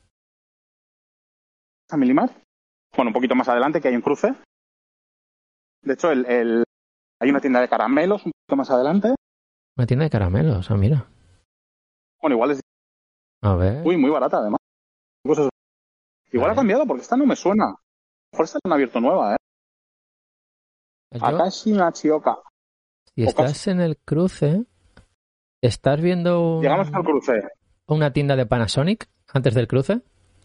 Speaker 2: Family Mart. Bueno, un poquito más adelante que hay un cruce. De hecho, el, el- hay una tienda de caramelos un poquito más adelante.
Speaker 1: Una tienda de caramelos, ah, mira.
Speaker 2: Bueno, igual es
Speaker 1: A ver.
Speaker 2: muy, muy barata además. Cosas- Igual
Speaker 1: Vale.
Speaker 2: ha cambiado porque esta no me suena. A lo mejor esta la han abierto nueva, ¿eh?
Speaker 1: Yo,
Speaker 2: Akashi Machioka.
Speaker 1: si estás en el cruce, ¿estás viendo un-
Speaker 2: Llegamos al cruce.
Speaker 1: una tienda de Panasonic antes del cruce?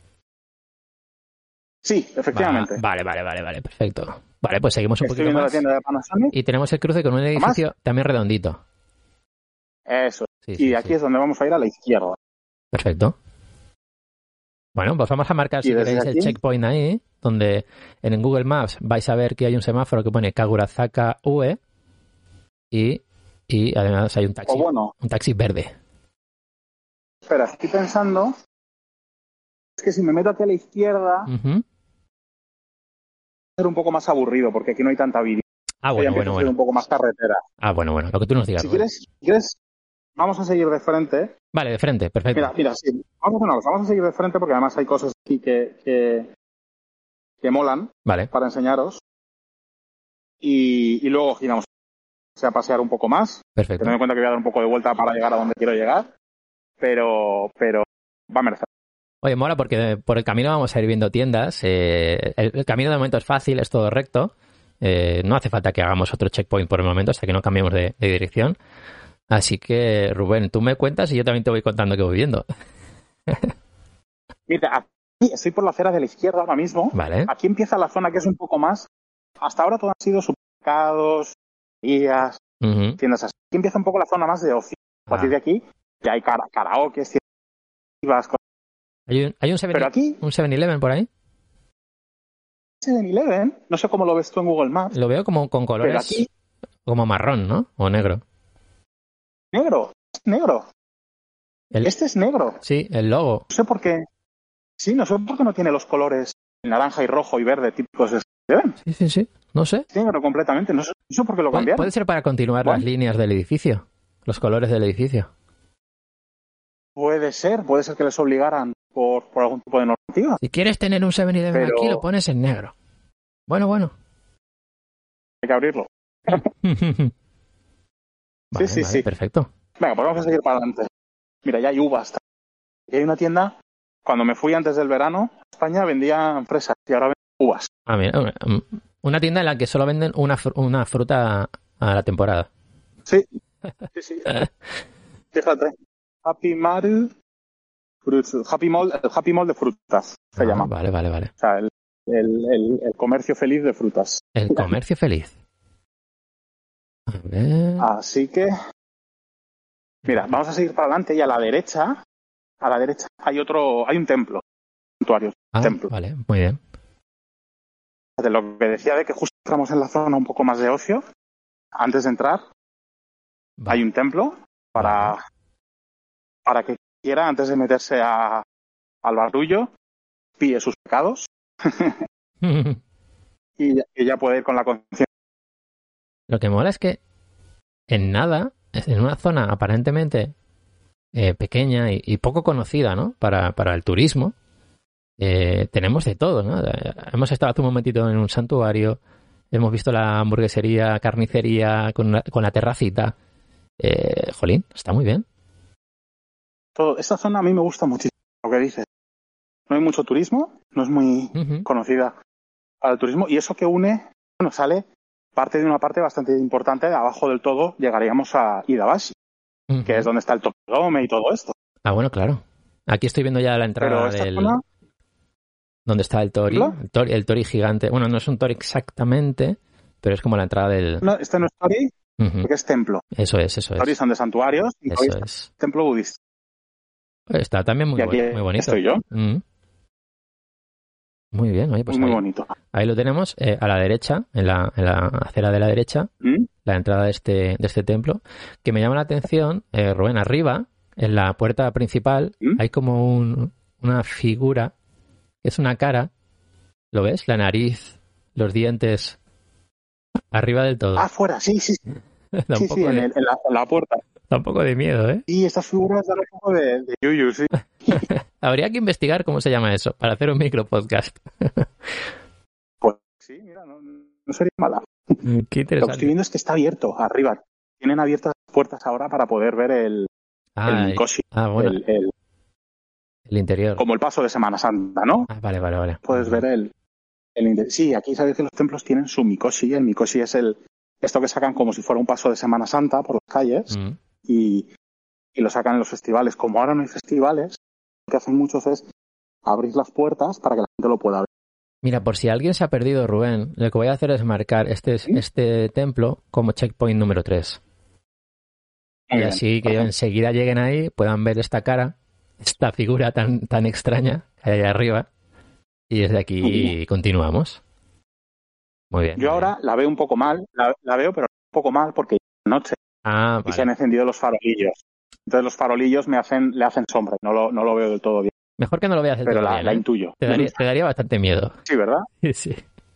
Speaker 2: Sí, efectivamente.
Speaker 1: Va- vale, vale, vale, vale, perfecto. Vale, pues seguimos un
Speaker 2: Estoy
Speaker 1: poquito
Speaker 2: viendo la
Speaker 1: más.
Speaker 2: tienda de Panasonic.
Speaker 1: Y tenemos el cruce con un edificio también redondito.
Speaker 2: Eso.
Speaker 1: Sí,
Speaker 2: y
Speaker 1: sí,
Speaker 2: aquí
Speaker 1: sí.
Speaker 2: es donde vamos a ir a la izquierda.
Speaker 1: Perfecto. Bueno, pues vamos a marcar, si
Speaker 2: Y desde
Speaker 1: queréis, el
Speaker 2: aquí-
Speaker 1: checkpoint ahí, donde en Google Maps vais a ver que hay un semáforo que pone Kagurazaka U E y, y además hay un taxi,
Speaker 2: O bueno,
Speaker 1: un taxi verde.
Speaker 2: espera, estoy pensando. Es que si me meto aquí a la izquierda, va
Speaker 1: Ujú.
Speaker 2: a ser un poco más aburrido porque aquí no hay tanta vida.
Speaker 1: Ah,
Speaker 2: Ya
Speaker 1: bueno,
Speaker 2: empieza
Speaker 1: bueno,
Speaker 2: a ser
Speaker 1: bueno.
Speaker 2: un poco más carretera.
Speaker 1: Ah, bueno, bueno, lo que tú nos digas.
Speaker 2: Si
Speaker 1: Rubén.
Speaker 2: quieres, si quieres, vamos a seguir de frente.
Speaker 1: Vale, de frente, perfecto.
Speaker 2: Mira, mira, sí. Vamos a hacer una cosa, vamos a seguir de frente porque además hay cosas aquí que, que, que molan
Speaker 1: Vale.
Speaker 2: para enseñaros. Y, y luego giramos o sea, a pasear un poco más.
Speaker 1: Perfecto.
Speaker 2: Teniendo en cuenta que voy a dar un poco de vuelta para llegar a donde quiero llegar. Pero, pero va a merecer.
Speaker 1: Oye, mola porque por el camino vamos a ir viendo tiendas. Eh, el, el camino de momento es fácil, es todo recto. Eh, no hace falta que hagamos otro checkpoint por el momento hasta que no cambiemos de, de dirección. Así que, Rubén, tú me cuentas y yo también te voy contando que voy viendo.
Speaker 2: Mira, aquí estoy por la acera de la izquierda ahora mismo.
Speaker 1: Vale.
Speaker 2: Aquí empieza la zona que es un poco más... Hasta ahora todo han sido supermercados, guías,
Speaker 1: Uh-huh.
Speaker 2: tiendas así. Aquí empieza un poco la zona más de ocio. A partir
Speaker 1: Ah.
Speaker 2: de aquí ya hay cara- karaoke, tiendas...
Speaker 1: ¿Hay un, hay un
Speaker 2: Pero aquí,
Speaker 1: un seven eleven por ahí?
Speaker 2: seven eleven, no sé cómo lo ves tú en Google Maps,
Speaker 1: Lo veo como con
Speaker 2: pero
Speaker 1: colores
Speaker 2: aquí,
Speaker 1: como marrón, ¿no? O negro.
Speaker 2: negro, negro.
Speaker 1: El-
Speaker 2: Este es negro.
Speaker 1: Sí, el logo.
Speaker 2: No sé por qué. Sí, no sé por qué no tiene los colores naranja y rojo y verde típicos de seven.
Speaker 1: Sí, sí, sí. No sé.
Speaker 2: Es negro completamente. No sé, no sé por qué lo
Speaker 1: Pu-
Speaker 2: cambiaron.
Speaker 1: Puede ser para continuar
Speaker 2: Bueno.
Speaker 1: las líneas del edificio. Los colores del edificio.
Speaker 2: Puede ser, puede ser que les obligaran por, por algún tipo de normativa.
Speaker 1: Si quieres tener un seven eleven
Speaker 2: Pero-
Speaker 1: aquí, lo pones en negro. Bueno, bueno.
Speaker 2: Hay que abrirlo.
Speaker 1: Vale,
Speaker 2: sí,
Speaker 1: vale,
Speaker 2: sí.
Speaker 1: perfecto.
Speaker 2: Venga, pues vamos a seguir para adelante. Mira, ya hay uvas. Aquí hay una tienda. Cuando me fui antes del verano a España vendían fresas y ahora venden uvas.
Speaker 1: Ah, mira, una, una tienda en la que solo venden una, fr- una fruta a la temporada.
Speaker 2: Sí, sí, sí. Fíjate. Happy Mall Fruits. Happy Mall, el Happy Mall de frutas se
Speaker 1: Ah,
Speaker 2: llama.
Speaker 1: Vale, vale, vale.
Speaker 2: O sea, el, el, el, el comercio feliz de frutas.
Speaker 1: El comercio feliz. A ver.
Speaker 2: Así que, mira, vamos a seguir para adelante y a la derecha, a la derecha hay otro, hay un templo, un santuario,
Speaker 1: Ah,
Speaker 2: templo.
Speaker 1: vale, muy bien.
Speaker 2: De lo que decía de que justo entramos en la zona un poco más de ocio, antes de entrar
Speaker 1: Vale.
Speaker 2: hay un templo para,
Speaker 1: Vale.
Speaker 2: para que quiera, antes de meterse a, al barullo, pille sus pecados y ya, y ya puede ir con la conciencia.
Speaker 1: Lo que mola es que en nada, en una zona aparentemente eh, pequeña y, y poco conocida, ¿no? Para, para el turismo, eh, tenemos de todo, ¿no? Eh, Hemos estado hace un momentito en un santuario, hemos visto la hamburguesería, carnicería con la, con la terracita. Eh, jolín, está muy bien.
Speaker 2: Todo, esta zona a mí me gusta muchísimo, lo que dices. No hay mucho turismo, no es muy
Speaker 1: Ujú.
Speaker 2: conocida para el turismo, y eso que une, bueno, sale parte de una parte bastante importante, de abajo del todo llegaríamos a Idabashi,
Speaker 1: Ujú.
Speaker 2: que es donde está el Tokidome y todo esto.
Speaker 1: Ah, bueno, claro. Aquí estoy viendo ya la
Speaker 2: Pero
Speaker 1: entrada
Speaker 2: esta
Speaker 1: del...
Speaker 2: zona,
Speaker 1: donde está el tori,
Speaker 2: ¿Templo?
Speaker 1: el tori, el tori gigante. Bueno, no es un tori exactamente, pero es como la entrada del...
Speaker 2: no, este no es Tori,
Speaker 1: Ujú.
Speaker 2: porque es templo.
Speaker 1: Eso es, eso
Speaker 2: Tori
Speaker 1: es.
Speaker 2: son de santuarios y Tori
Speaker 1: Eso
Speaker 2: es
Speaker 1: es.
Speaker 2: templo budista.
Speaker 1: Está también muy,
Speaker 2: y aquí
Speaker 1: buen- muy bonito.
Speaker 2: estoy yo,
Speaker 1: Mm. Muy bien, oye, pues
Speaker 2: muy
Speaker 1: ahí,
Speaker 2: bonito.
Speaker 1: ahí lo tenemos, eh, a la derecha, en la, en la acera de la derecha,
Speaker 2: ¿Mm?
Speaker 1: la entrada de este, de este templo, que me llama la atención, eh, Rubén, arriba, en la puerta principal,
Speaker 2: ¿Mm?
Speaker 1: hay como un, una figura, que es una cara, ¿lo ves? La nariz, los dientes, arriba del todo.
Speaker 2: Ah, fuera, sí, sí, sí,
Speaker 1: da, un
Speaker 2: sí,
Speaker 1: poco
Speaker 2: sí, en,
Speaker 1: de,
Speaker 2: el- en la, en la puerta.
Speaker 1: da un poco de miedo, ¿eh?
Speaker 2: Y estas figuras dan un poco de, de yuyu, sí.
Speaker 1: Habría que investigar cómo se llama eso, para hacer un micro podcast.
Speaker 2: Pues sí, mira, no, no sería mala.
Speaker 1: Qué
Speaker 2: Lo que
Speaker 1: interesante.
Speaker 2: estoy viendo es que está abierto, arriba. Tienen abiertas las puertas ahora para poder ver el,
Speaker 1: Ah,
Speaker 2: el Mikoshi,
Speaker 1: ah, bueno,
Speaker 2: el, el-
Speaker 1: el interior.
Speaker 2: como el paso de Semana Santa, ¿no?
Speaker 1: Ah, vale, vale, vale.
Speaker 2: Puedes ver el, el inter- Sí, aquí sabes que los templos tienen su Mikoshi. El Mikoshi es el esto que sacan como si fuera un paso de Semana Santa por las calles
Speaker 1: Mm.
Speaker 2: y, y lo sacan en los festivales. Como ahora no hay festivales, lo que hacen muchos es abrir las puertas para que la gente lo pueda ver.
Speaker 1: Mira, por si alguien se ha perdido, Rubén, lo que voy a hacer es marcar este,
Speaker 2: ¿Sí?
Speaker 1: este templo como checkpoint número tres.
Speaker 2: Muy
Speaker 1: Y
Speaker 2: bien,
Speaker 1: así que
Speaker 2: perfecto.
Speaker 1: enseguida lleguen ahí, puedan ver esta cara, esta figura tan, tan extraña que hay ahí arriba. Y desde aquí continuamos. Muy bien.
Speaker 2: Yo
Speaker 1: muy bien.
Speaker 2: ahora la veo un poco mal, la, la veo pero un poco mal porque es noche
Speaker 1: Ah,
Speaker 2: y se han
Speaker 1: vale.
Speaker 2: encendido los farolillos. Entonces los farolillos me hacen, le hacen sombra, no lo, no lo veo del todo bien,
Speaker 1: Mejor que no lo veas del
Speaker 2: pero
Speaker 1: todo
Speaker 2: la,
Speaker 1: bien,
Speaker 2: la
Speaker 1: ¿eh?
Speaker 2: intuyo.
Speaker 1: Te daría, te daría bastante miedo.
Speaker 2: Sí, ¿verdad?
Speaker 1: Sí.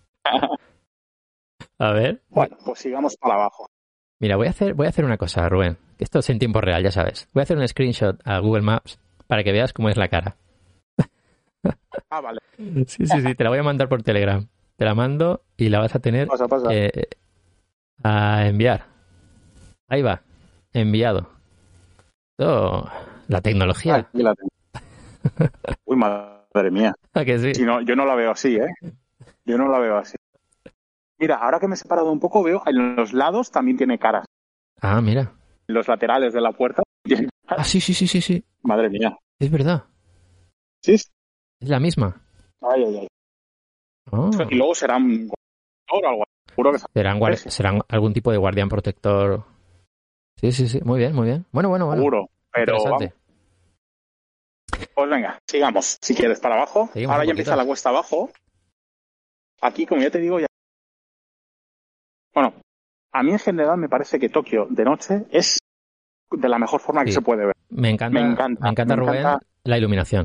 Speaker 1: A ver.
Speaker 2: Bueno, pues sigamos para abajo.
Speaker 1: Mira, voy a hacer, voy a hacer una cosa, Rubén. Esto es en tiempo real, ya sabes. Voy a hacer un screenshot a Google Maps para que veas cómo es la cara.
Speaker 2: Ah, vale.
Speaker 1: Sí, sí, sí, te la voy a mandar por Telegram. Te la mando y la vas a tener
Speaker 2: Pasa, pasa.
Speaker 1: eh, a enviar. Ahí va, enviado. Oh, la tecnología.
Speaker 2: Aquí la tengo. Uy, madre mía.
Speaker 1: ¿A que sí?
Speaker 2: Si no, yo no la veo así, ¿eh? Yo no la veo así. Mira, ahora que me he separado un poco, veo en los lados también tiene caras.
Speaker 1: Ah, mira.
Speaker 2: En los laterales de la puerta tiene
Speaker 1: Ah,
Speaker 2: caras.
Speaker 1: sí, sí, sí, sí, sí.
Speaker 2: Madre mía.
Speaker 1: Es verdad.
Speaker 2: Sí.
Speaker 1: Es la misma.
Speaker 2: Ay, ay, ay.
Speaker 1: Oh.
Speaker 2: Y luego serán o algo. Seguro que
Speaker 1: Serán, guar-
Speaker 2: sí.
Speaker 1: serán algún tipo de guardián protector. Sí, sí, sí. Muy bien, muy bien. Bueno, bueno, bueno.
Speaker 2: Seguro. Pero
Speaker 1: Interesante.
Speaker 2: vamos. Pues venga, sigamos. Si quieres, para abajo.
Speaker 1: Seguimos
Speaker 2: Ahora
Speaker 1: un
Speaker 2: ya
Speaker 1: poquito.
Speaker 2: empieza la cuesta abajo. Aquí, como ya te digo, ya. Bueno, a mí en general me parece que Tokio de noche es de la mejor forma que
Speaker 1: Sí.
Speaker 2: se puede ver.
Speaker 1: Me encanta,
Speaker 2: Me encanta,
Speaker 1: me encanta
Speaker 2: me
Speaker 1: Rubén,
Speaker 2: encanta.
Speaker 1: la iluminación.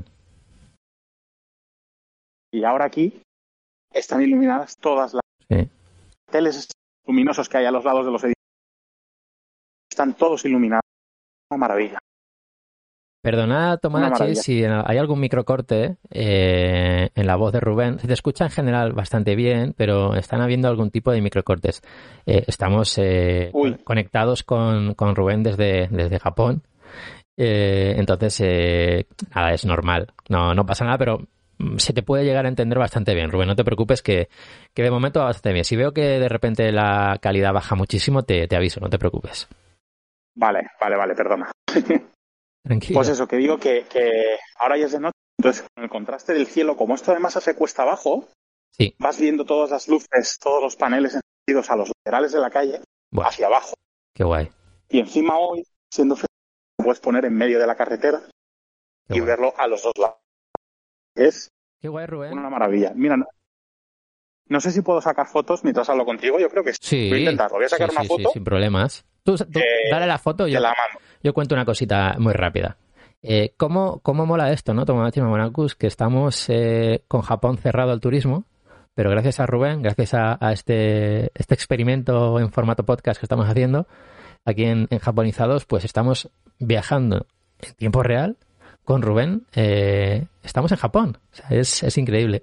Speaker 2: Y ahora aquí están iluminadas todas las
Speaker 1: Sí.
Speaker 2: teles luminosos que hay a los lados de los edificios. Están todos iluminados. Una maravilla.
Speaker 1: Perdonad,
Speaker 2: Una
Speaker 1: Tomodachi,
Speaker 2: maravilla.
Speaker 1: si hay algún microcorte eh, en la voz de Rubén. Se te escucha en general bastante bien, pero están habiendo algún tipo de microcortes. Eh, estamos eh,
Speaker 2: Uy.
Speaker 1: conectados con, con Rubén desde, desde Japón. Eh, entonces, eh, nada, es normal. No, no pasa nada, pero mm, se te puede llegar a entender bastante bien, Rubén. No te preocupes que, que de momento va bastante bien. Si veo que de repente la calidad baja muchísimo, te, te aviso, no te preocupes.
Speaker 2: Vale, vale, vale, perdona.
Speaker 1: Tranquilo.
Speaker 2: Pues eso, que digo que, que ahora ya es de noche. Entonces, con el contraste del cielo, como esto además hace cuesta abajo,
Speaker 1: Sí.
Speaker 2: vas viendo todas las luces, todos los paneles encendidos a los laterales de la calle,
Speaker 1: Buah,
Speaker 2: hacia abajo.
Speaker 1: qué guay.
Speaker 2: Y encima hoy, siendo festivo, lo puedes poner en medio de la carretera
Speaker 1: Qué
Speaker 2: y
Speaker 1: guay.
Speaker 2: verlo a los dos lados. Es
Speaker 1: Qué guay, Rubén.
Speaker 2: una maravilla. Mira, no, no sé si puedo sacar fotos mientras hablo contigo. Yo creo que sí.
Speaker 1: Sí.
Speaker 2: Voy a intentarlo. Voy a sacar
Speaker 1: sí,
Speaker 2: una
Speaker 1: sí,
Speaker 2: foto.
Speaker 1: Sí, sin problemas. Tú, tú
Speaker 2: Eh,
Speaker 1: dale la foto,
Speaker 2: Te
Speaker 1: yo,
Speaker 2: la mando.
Speaker 1: yo cuento una cosita muy rápida. Eh, ¿cómo, ¿Cómo mola esto, no, Tomodachi Momonakus? Que estamos eh, con Japón cerrado al turismo, pero gracias a Rubén, gracias a, a este, este experimento en formato podcast que estamos haciendo aquí en, en Japonizados, pues estamos viajando en tiempo real con Rubén. Eh, estamos en Japón. O sea, es, es increíble.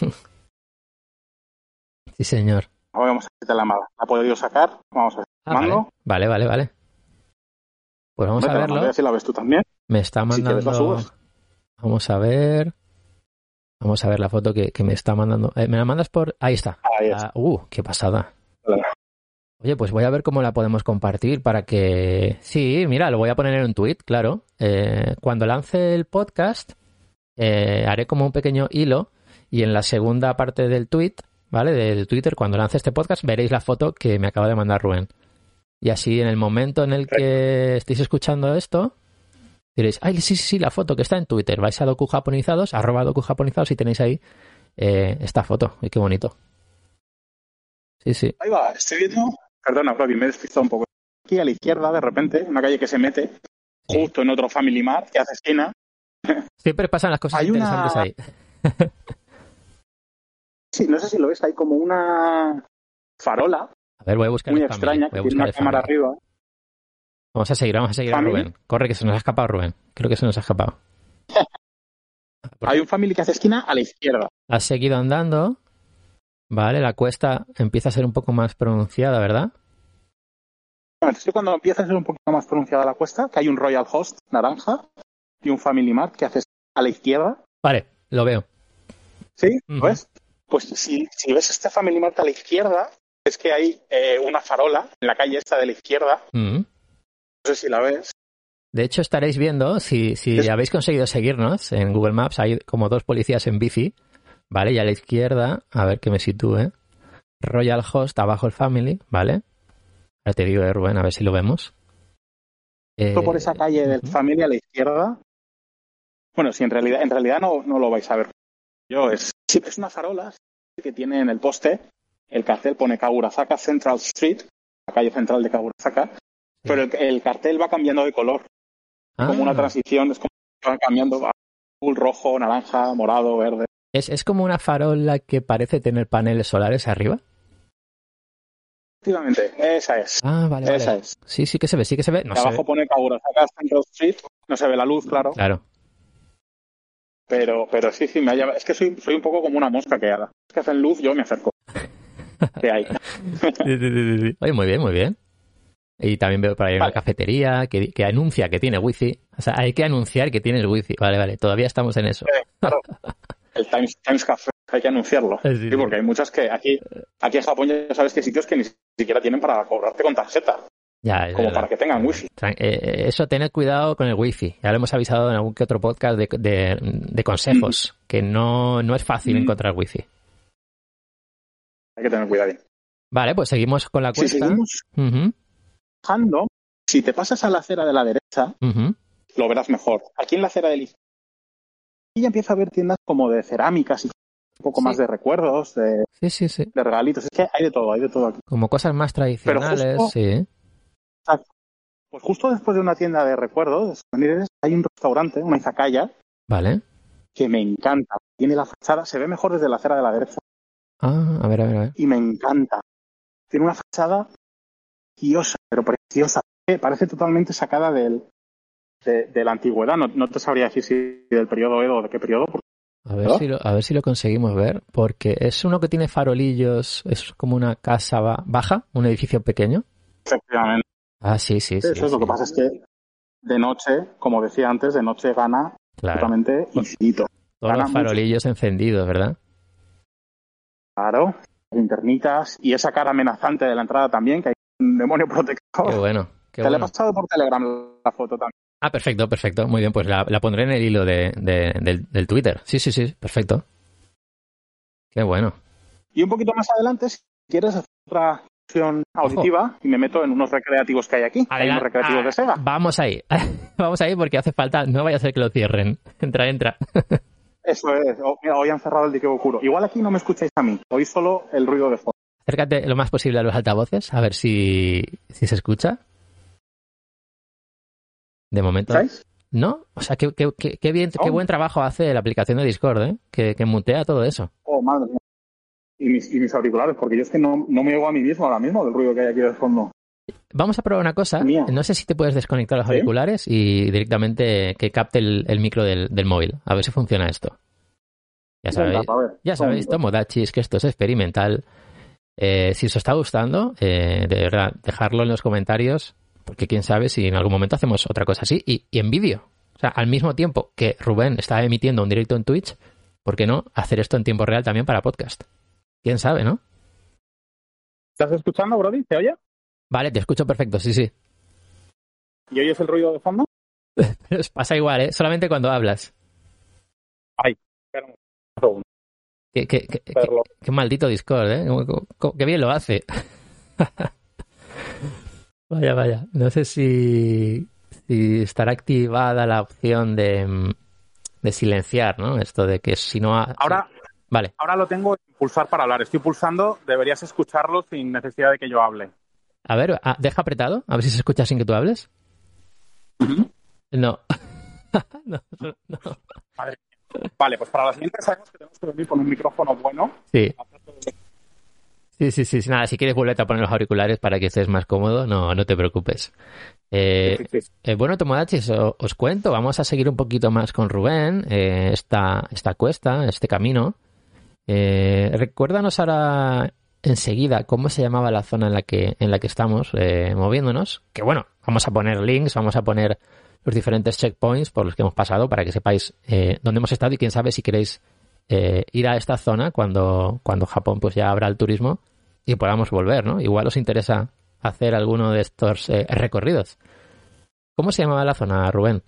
Speaker 1: Sí, señor.
Speaker 2: Ahora vamos a quitar la mala. ¿La he podido sacar? Vamos a ver.
Speaker 1: Ah, vale.
Speaker 2: Mando.
Speaker 1: vale, vale, vale. Pues vamos
Speaker 2: Hombre,
Speaker 1: a
Speaker 2: te la mandé,
Speaker 1: verlo.
Speaker 2: así la ves tú también.
Speaker 1: Me está
Speaker 2: Si quieres la
Speaker 1: mandando...
Speaker 2: subes.
Speaker 1: Vamos a ver... Vamos a ver la foto que, que me está mandando. Eh, ¿Me la mandas por...? Ahí está.
Speaker 2: Ahí está.
Speaker 1: Ah, uh, qué pasada.
Speaker 2: Vale.
Speaker 1: Oye, pues voy a ver cómo la podemos compartir para que... Sí, mira, lo voy a poner en un tweet, claro. Eh, cuando lance el podcast, eh, haré como un pequeño hilo y en la segunda parte del tweet, ¿vale? Del Twitter, cuando lance este podcast, veréis la foto que me acaba de mandar Rubén. Y así, en el momento en el que estéis escuchando esto, diréis, ay, sí, sí, sí, la foto que está en Twitter. Vais a docujaponizados, arroba docujaponizados y tenéis ahí eh, esta foto. Y qué bonito. Sí, sí.
Speaker 2: Ahí va, estoy viendo. Perdona, Flavio, me he despistado un poco. Aquí a la izquierda, de repente, una calle que se mete
Speaker 1: Sí.
Speaker 2: justo en otro Family Mart que hace esquina.
Speaker 1: Siempre pasan las cosas
Speaker 2: Hay
Speaker 1: interesantes
Speaker 2: una-
Speaker 1: ahí.
Speaker 2: Sí, no sé si lo ves, hay como una farola
Speaker 1: A ver, voy a buscar
Speaker 2: muy
Speaker 1: el family.
Speaker 2: extraña
Speaker 1: Voy a
Speaker 2: que tiene
Speaker 1: buscar
Speaker 2: una
Speaker 1: el
Speaker 2: cámara
Speaker 1: family.
Speaker 2: arriba.
Speaker 1: Vamos a seguir, vamos a seguir a
Speaker 2: Family.
Speaker 1: Rubén. Corre, que se nos ha escapado Rubén. Creo que se nos ha escapado.
Speaker 2: Hay un Family que hace esquina a la izquierda.
Speaker 1: Has seguido andando. Vale, la cuesta empieza a ser un poco más pronunciada, ¿verdad?
Speaker 2: Bueno, entonces cuando empieza a ser un poquito más pronunciada la cuesta, que hay un Royal Host naranja y un Family Mart que hace a la izquierda.
Speaker 1: Vale, lo veo.
Speaker 2: ¿Sí? ¿Lo
Speaker 1: Ujú.
Speaker 2: ves? Pues si, si ves este Family Mart a la izquierda, es que hay eh, una farola en la calle esta de la izquierda.
Speaker 1: Mm.
Speaker 2: No sé si la ves.
Speaker 1: De hecho, estaréis viendo, si, si
Speaker 2: Es-
Speaker 1: habéis conseguido seguirnos en Google Maps, hay como dos policías en bici, ¿vale? Y a la izquierda, a ver que me sitúe, Royal Host, abajo el Family, ¿vale? Ahora te digo, eh, Rubén, a ver si lo vemos. Eh,
Speaker 2: Justo por esa calle del
Speaker 1: ujú.
Speaker 2: Family a la izquierda. Bueno, si en realidad, en realidad no, no lo vais a ver. Yo es, sí, es una farola que tiene en el poste, el cartel pone Kagurazaka Central Street, la calle central de Kagurazaka, pero el, el cartel va cambiando de color,
Speaker 1: Ah,
Speaker 2: como una transición, es como que va cambiando a azul, rojo, naranja, morado, verde.
Speaker 1: ¿es, es como una farola que parece tener paneles solares arriba?
Speaker 2: Efectivamente, esa es.
Speaker 1: Ah, vale,
Speaker 2: Esa
Speaker 1: vale.
Speaker 2: es.
Speaker 1: Sí, sí que se ve, sí que se ve. No
Speaker 2: De
Speaker 1: se
Speaker 2: abajo
Speaker 1: ve.
Speaker 2: pone Kagurazaka Central Street, no se ve la luz, claro,
Speaker 1: Claro.
Speaker 2: Pero, pero sí, sí, me ha llamado. Es que soy, soy un poco como una mosca que haga. Es que hacen luz, yo me acerco. ¿Qué hay?
Speaker 1: Sí, sí, sí, sí. Oye, muy bien, muy bien. Y también veo por ahí una
Speaker 2: Vale.
Speaker 1: cafetería que, que anuncia que tiene wifi. O sea, hay que anunciar que tienes wifi. Vale, vale, todavía estamos en eso.
Speaker 2: Eh, claro, el Times, Times Café hay que anunciarlo.
Speaker 1: Sí,
Speaker 2: Sí,
Speaker 1: sí.
Speaker 2: porque hay muchas que aquí, aquí en Japón ya sabes que hay sitios que ni siquiera tienen para cobrarte con tarjeta.
Speaker 1: Ya, es
Speaker 2: Como
Speaker 1: verdad.
Speaker 2: para que tengan wifi.
Speaker 1: Tran- eh, Eso, tened cuidado con el wifi. Ya lo hemos avisado en algún que otro podcast de, de, de consejos, que no, no es fácil
Speaker 2: Mm.
Speaker 1: encontrar wifi.
Speaker 2: Hay que tener cuidado.
Speaker 1: Vale, pues seguimos con la
Speaker 2: Si
Speaker 1: cuesta.
Speaker 2: seguimos
Speaker 1: Ujú,
Speaker 2: bajando, si te pasas a la acera de la derecha,
Speaker 1: ujú.
Speaker 2: lo verás mejor. Aquí en la acera de la izquierda, ya empieza a haber tiendas como de cerámicas y un poco
Speaker 1: Sí.
Speaker 2: más de recuerdos, de,
Speaker 1: Sí, sí, sí.
Speaker 2: de regalitos. Es que hay de todo, hay de todo aquí.
Speaker 1: Como cosas más tradicionales,
Speaker 2: justo-
Speaker 1: sí.
Speaker 2: Pues justo después de una tienda de recuerdos, de souvenirs, hay un restaurante, una izakaya,
Speaker 1: Vale.
Speaker 2: que me encanta. Tiene la fachada, se ve mejor desde la acera de la derecha
Speaker 1: Ah, a ver, a ver, a ver.
Speaker 2: y me encanta. Tiene una fachada preciosa, pero preciosa. Eh, Parece totalmente sacada del, de, de la antigüedad. No, no te sabría decir si del periodo Edo o de qué periodo. Porque
Speaker 1: A ver,
Speaker 2: ¿no?
Speaker 1: si lo, a ver si lo conseguimos ver, porque es uno que tiene farolillos, es como una casa ba- baja, un edificio pequeño.
Speaker 2: efectivamente,
Speaker 1: Ah, sí, sí, sí.
Speaker 2: eso es lo
Speaker 1: sí.
Speaker 2: que pasa es que de noche, como decía antes, de noche gana
Speaker 1: Claro.
Speaker 2: totalmente infinito.
Speaker 1: Todos
Speaker 2: Gana
Speaker 1: los farolillos encendidos, ¿verdad?
Speaker 2: Claro, linternitas y esa cara amenazante de la entrada también, que hay un demonio protector.
Speaker 1: Qué bueno, qué
Speaker 2: Te la he
Speaker 1: bueno.
Speaker 2: pasado por Telegram la foto también.
Speaker 1: Ah, perfecto, perfecto. Muy bien, pues la, la pondré en el hilo de, de- del, del Twitter. Sí, sí, sí, perfecto. Qué bueno.
Speaker 2: Y un poquito más adelante, si quieres hacer otra opción auditiva, y me meto en unos recreativos que hay aquí. Hay unos
Speaker 1: Adelante.
Speaker 2: recreativos
Speaker 1: Ah,
Speaker 2: de Sega.
Speaker 1: Vamos ahí. Vamos ahí porque hace falta, no vaya a ser que lo cierren. Entra, entra.
Speaker 2: Eso es. Oh, mira, hoy han cerrado el dique Okuro. Igual aquí no me escucháis a mí. Oís solo el ruido de fondo.
Speaker 1: Acércate lo más posible a los altavoces, a ver si, si se escucha. De momento.
Speaker 2: ¿Escucháis?
Speaker 1: ¿No? O sea, qué, qué, qué, qué bien, qué
Speaker 2: Oh.
Speaker 1: buen trabajo hace la aplicación de Discord, ¿eh? Que, que mutea todo eso.
Speaker 2: Oh, madre mía. Y mis, y mis auriculares, porque yo es que no, no me oigo a mí mismo ahora mismo del ruido que hay aquí de fondo.
Speaker 1: Vamos a probar una cosa.
Speaker 2: Mía.
Speaker 1: No sé si te puedes desconectar los
Speaker 2: ¿Sí?
Speaker 1: auriculares y directamente que capte el, el micro del, del móvil. A ver si funciona esto. Ya sabéis,
Speaker 2: A ver,
Speaker 1: ya sabéis,
Speaker 2: un momento.
Speaker 1: Tomodachis, que esto es experimental. Eh, si os está gustando, eh, de verdad, dejadlo en los comentarios, porque quién sabe si en algún momento hacemos otra cosa así. Y, y en vídeo. O sea, al mismo tiempo que Rubén está emitiendo un directo en Twitch, ¿por qué no hacer esto en tiempo real también para podcast? Quién sabe, ¿no?
Speaker 2: ¿Estás escuchando, Brody? ¿Te oye?
Speaker 1: Vale, te escucho perfecto, sí, sí.
Speaker 2: ¿Y oyes el ruido de fondo?
Speaker 1: Pero os pasa igual, ¿eh? Solamente cuando hablas.
Speaker 2: Ay, espera un segundo.
Speaker 1: Qué, qué, qué, qué,
Speaker 2: Verlo.
Speaker 1: qué maldito Discord, ¿eh? Cómo- cómo- cómo- Qué bien lo hace. Vaya, vaya. No sé si, si estará activada la opción de, mm, de silenciar, ¿no? Esto de que si no... ha-
Speaker 2: Ahora,
Speaker 1: Vale.
Speaker 2: ahora lo tengo en pulsar para hablar. Estoy pulsando, deberías escucharlo sin necesidad de que yo hable.
Speaker 1: A ver, ah, deja apretado. A ver si se escucha sin que tú hables. No. no, no, no.
Speaker 2: Madre mía. Vale, pues para la siguiente sabemos que tenemos que venir con un micrófono bueno.
Speaker 1: Sí. Sí, sí, sí. Nada, si quieres vuelvete a poner los auriculares para que estés más cómodo, no, no te preocupes. Eh,
Speaker 2: Sí, sí, sí.
Speaker 1: eh, bueno, Tomodachis, o- os cuento, vamos a seguir un poquito más con Rubén, eh, esta, esta cuesta, este camino. Eh, recuérdanos ahora enseguida cómo se llamaba la zona en la que, en la que estamos eh, moviéndonos. Que bueno, vamos a poner links, vamos a poner los diferentes checkpoints por los que hemos pasado para que sepáis eh, dónde hemos estado y quién sabe si queréis eh, ir a esta zona cuando, cuando Japón pues ya abra el turismo y podamos volver, ¿no? Igual os interesa hacer alguno de estos eh, recorridos. ¿Cómo se llamaba la zona, Rubén?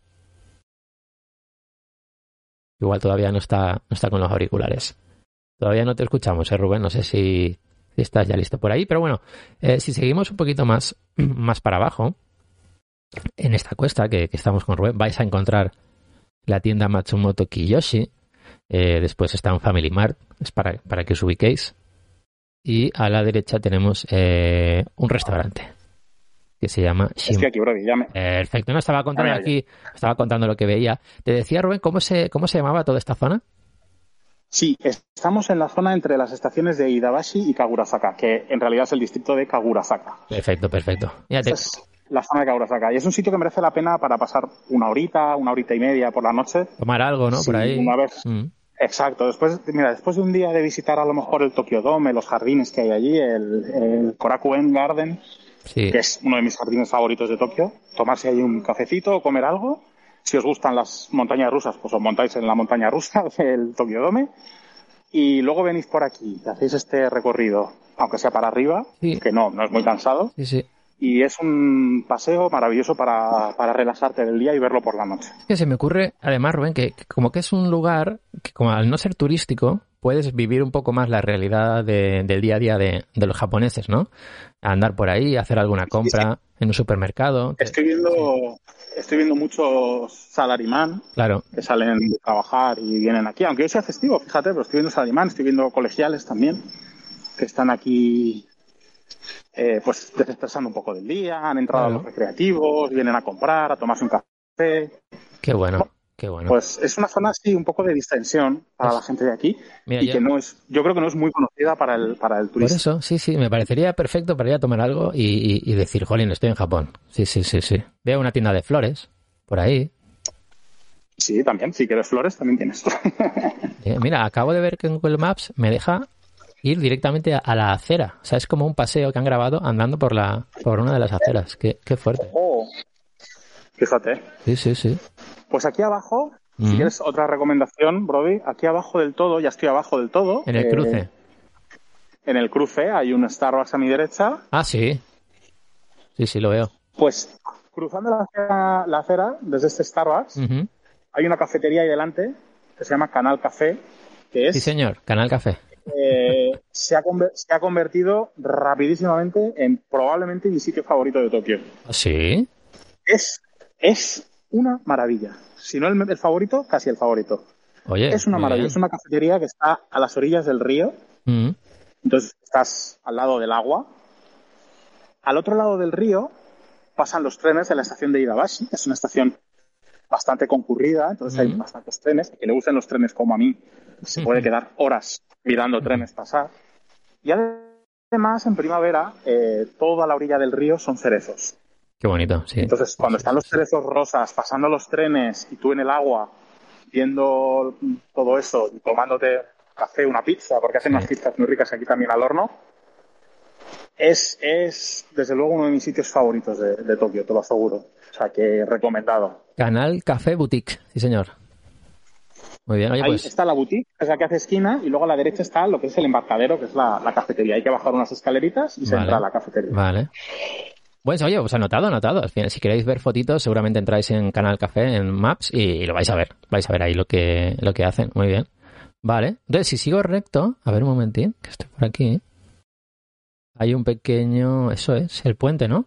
Speaker 1: Igual todavía no está, no está con los auriculares. Todavía no te escuchamos, ¿eh, Rubén? No sé si, si estás ya listo por ahí. Pero bueno, eh, si seguimos un poquito más, más para abajo, en esta cuesta que, que estamos con Rubén, vais a encontrar la tienda Matsumoto Kiyoshi. Eh, después está un Family Mart, es para, para que os ubiquéis. Y a la derecha tenemos eh, un restaurante que se llama Shin.
Speaker 2: Estoy aquí, Brody, ya me...
Speaker 1: Perfecto, no estaba contando
Speaker 2: Ah, mira,
Speaker 1: aquí, estaba contando lo que veía. Te decía, Rubén, ¿cómo se, cómo se llamaba toda esta zona?
Speaker 2: Sí, estamos en la zona entre las estaciones de Iidabashi y Kagurasaka, que en realidad es el distrito de Kagurasaka.
Speaker 1: Perfecto, perfecto. Mira, te-
Speaker 2: Esta es la zona de Kaurasaka. Y es un sitio que merece la pena para pasar una horita, una horita y media por la noche.
Speaker 1: Tomar algo, ¿no?
Speaker 2: Sí,
Speaker 1: por ahí.
Speaker 2: Una vez. Mm. Exacto. Después, mira, después de un día de visitar a lo mejor el Tokyo Dome, los jardines que hay allí, el, el Korakuen Garden, sí. que es uno de mis jardines favoritos de Tokio, tomarse ahí un cafecito o comer algo. Si os gustan las montañas rusas, pues os montáis en la montaña rusa del Tokyo Dome. Y luego venís por aquí, hacéis este recorrido, aunque sea para arriba, sí. que no, no es muy cansado.
Speaker 1: Sí, sí.
Speaker 2: Y es un paseo maravilloso para, para relajarte del día y verlo por la noche.
Speaker 1: Es que se me ocurre, además, Rubén, que, que como que es un lugar que, como al no ser turístico, puedes vivir un poco más la realidad de, del día a día de, de los japoneses, ¿no? Andar por ahí, hacer alguna compra sí, sí. en un supermercado. Que,
Speaker 2: estoy viendo sí. estoy viendo muchos salarimán
Speaker 1: claro.
Speaker 2: que salen de trabajar y vienen aquí, aunque hoy sea festivo, fíjate, pero estoy viendo salarimán, estoy viendo colegiales también, que están aquí... Eh, pues desestresando un poco del día, han entrado claro. a los recreativos, vienen a comprar, a tomarse un café.
Speaker 1: Qué bueno, qué bueno.
Speaker 2: Pues es una zona así un poco de distensión para pues, la gente de aquí mira, y yo, que no es, yo creo que no es muy conocida para el para el turista.
Speaker 1: Por eso, sí, sí, me parecería perfecto para ir a tomar algo y, y, y decir, jolín, estoy en Japón. Sí, sí, sí, sí. Veo una tienda de flores por ahí.
Speaker 2: Sí, también, si quieres flores también tienes.
Speaker 1: eh, mira, acabo de ver que en Google Maps me deja ir directamente a la acera. O sea, es como un paseo que han grabado andando por la por una de las aceras. Qué, qué fuerte.
Speaker 2: Oh, fíjate.
Speaker 1: Sí, sí, sí.
Speaker 2: Pues aquí abajo, mm. si quieres otra recomendación, Brody, aquí abajo del todo, ya estoy abajo del todo.
Speaker 1: En el eh, cruce.
Speaker 2: En el cruce hay un Starbucks a mi derecha.
Speaker 1: Ah, sí. Sí, sí, lo veo.
Speaker 2: Pues cruzando la acera, la acera desde este Starbucks, uh-huh. hay una cafetería ahí delante que se llama Canal Café, que es...
Speaker 1: Sí, señor, Canal Café.
Speaker 2: Eh, se, ha conver- se ha convertido rapidísimamente en probablemente mi sitio favorito de Tokio.
Speaker 1: ¿Sí?
Speaker 2: Es, es una maravilla. Si no el, el favorito, casi el favorito.
Speaker 1: Oye,
Speaker 2: es una maravilla. Bien. Es una cafetería que está a las orillas del río.
Speaker 1: Mm.
Speaker 2: Entonces estás al lado del agua. Al otro lado del río pasan los trenes de la estación de Iidabashi. Es una estación bastante concurrida. Entonces mm. hay bastantes trenes. A quien le gustan los trenes como a mí, se puede quedar horas mirando trenes pasar. Y además, en primavera, eh, toda la orilla del río son cerezos.
Speaker 1: Qué bonito, sí.
Speaker 2: Entonces, cuando están los cerezos rosas pasando los trenes y tú en el agua viendo todo eso y tomándote café, una pizza, porque hacen sí. unas pizzas muy ricas aquí también al horno, es, es desde luego uno de mis sitios favoritos de, de Tokio, te lo aseguro. O sea, que recomendado.
Speaker 1: Canal Café Boutique, sí señor. Muy bien, oye,
Speaker 2: ahí
Speaker 1: pues...
Speaker 2: está la boutique, que es la que hace esquina, y luego a la derecha está lo que es el embarcadero, que es la, la cafetería. Hay que bajar unas escaleritas y
Speaker 1: vale.
Speaker 2: se entra a la cafetería.
Speaker 1: Vale. Pues oye, pues anotado, anotado. Si queréis ver fotitos, seguramente entráis en Canal Café, en Maps, y, y lo vais a ver. Vais a ver ahí lo que, lo que hacen. Muy bien. Vale. Entonces, si sigo recto, a ver un momentín, que estoy por aquí. Hay un pequeño... Eso es, el puente, ¿no?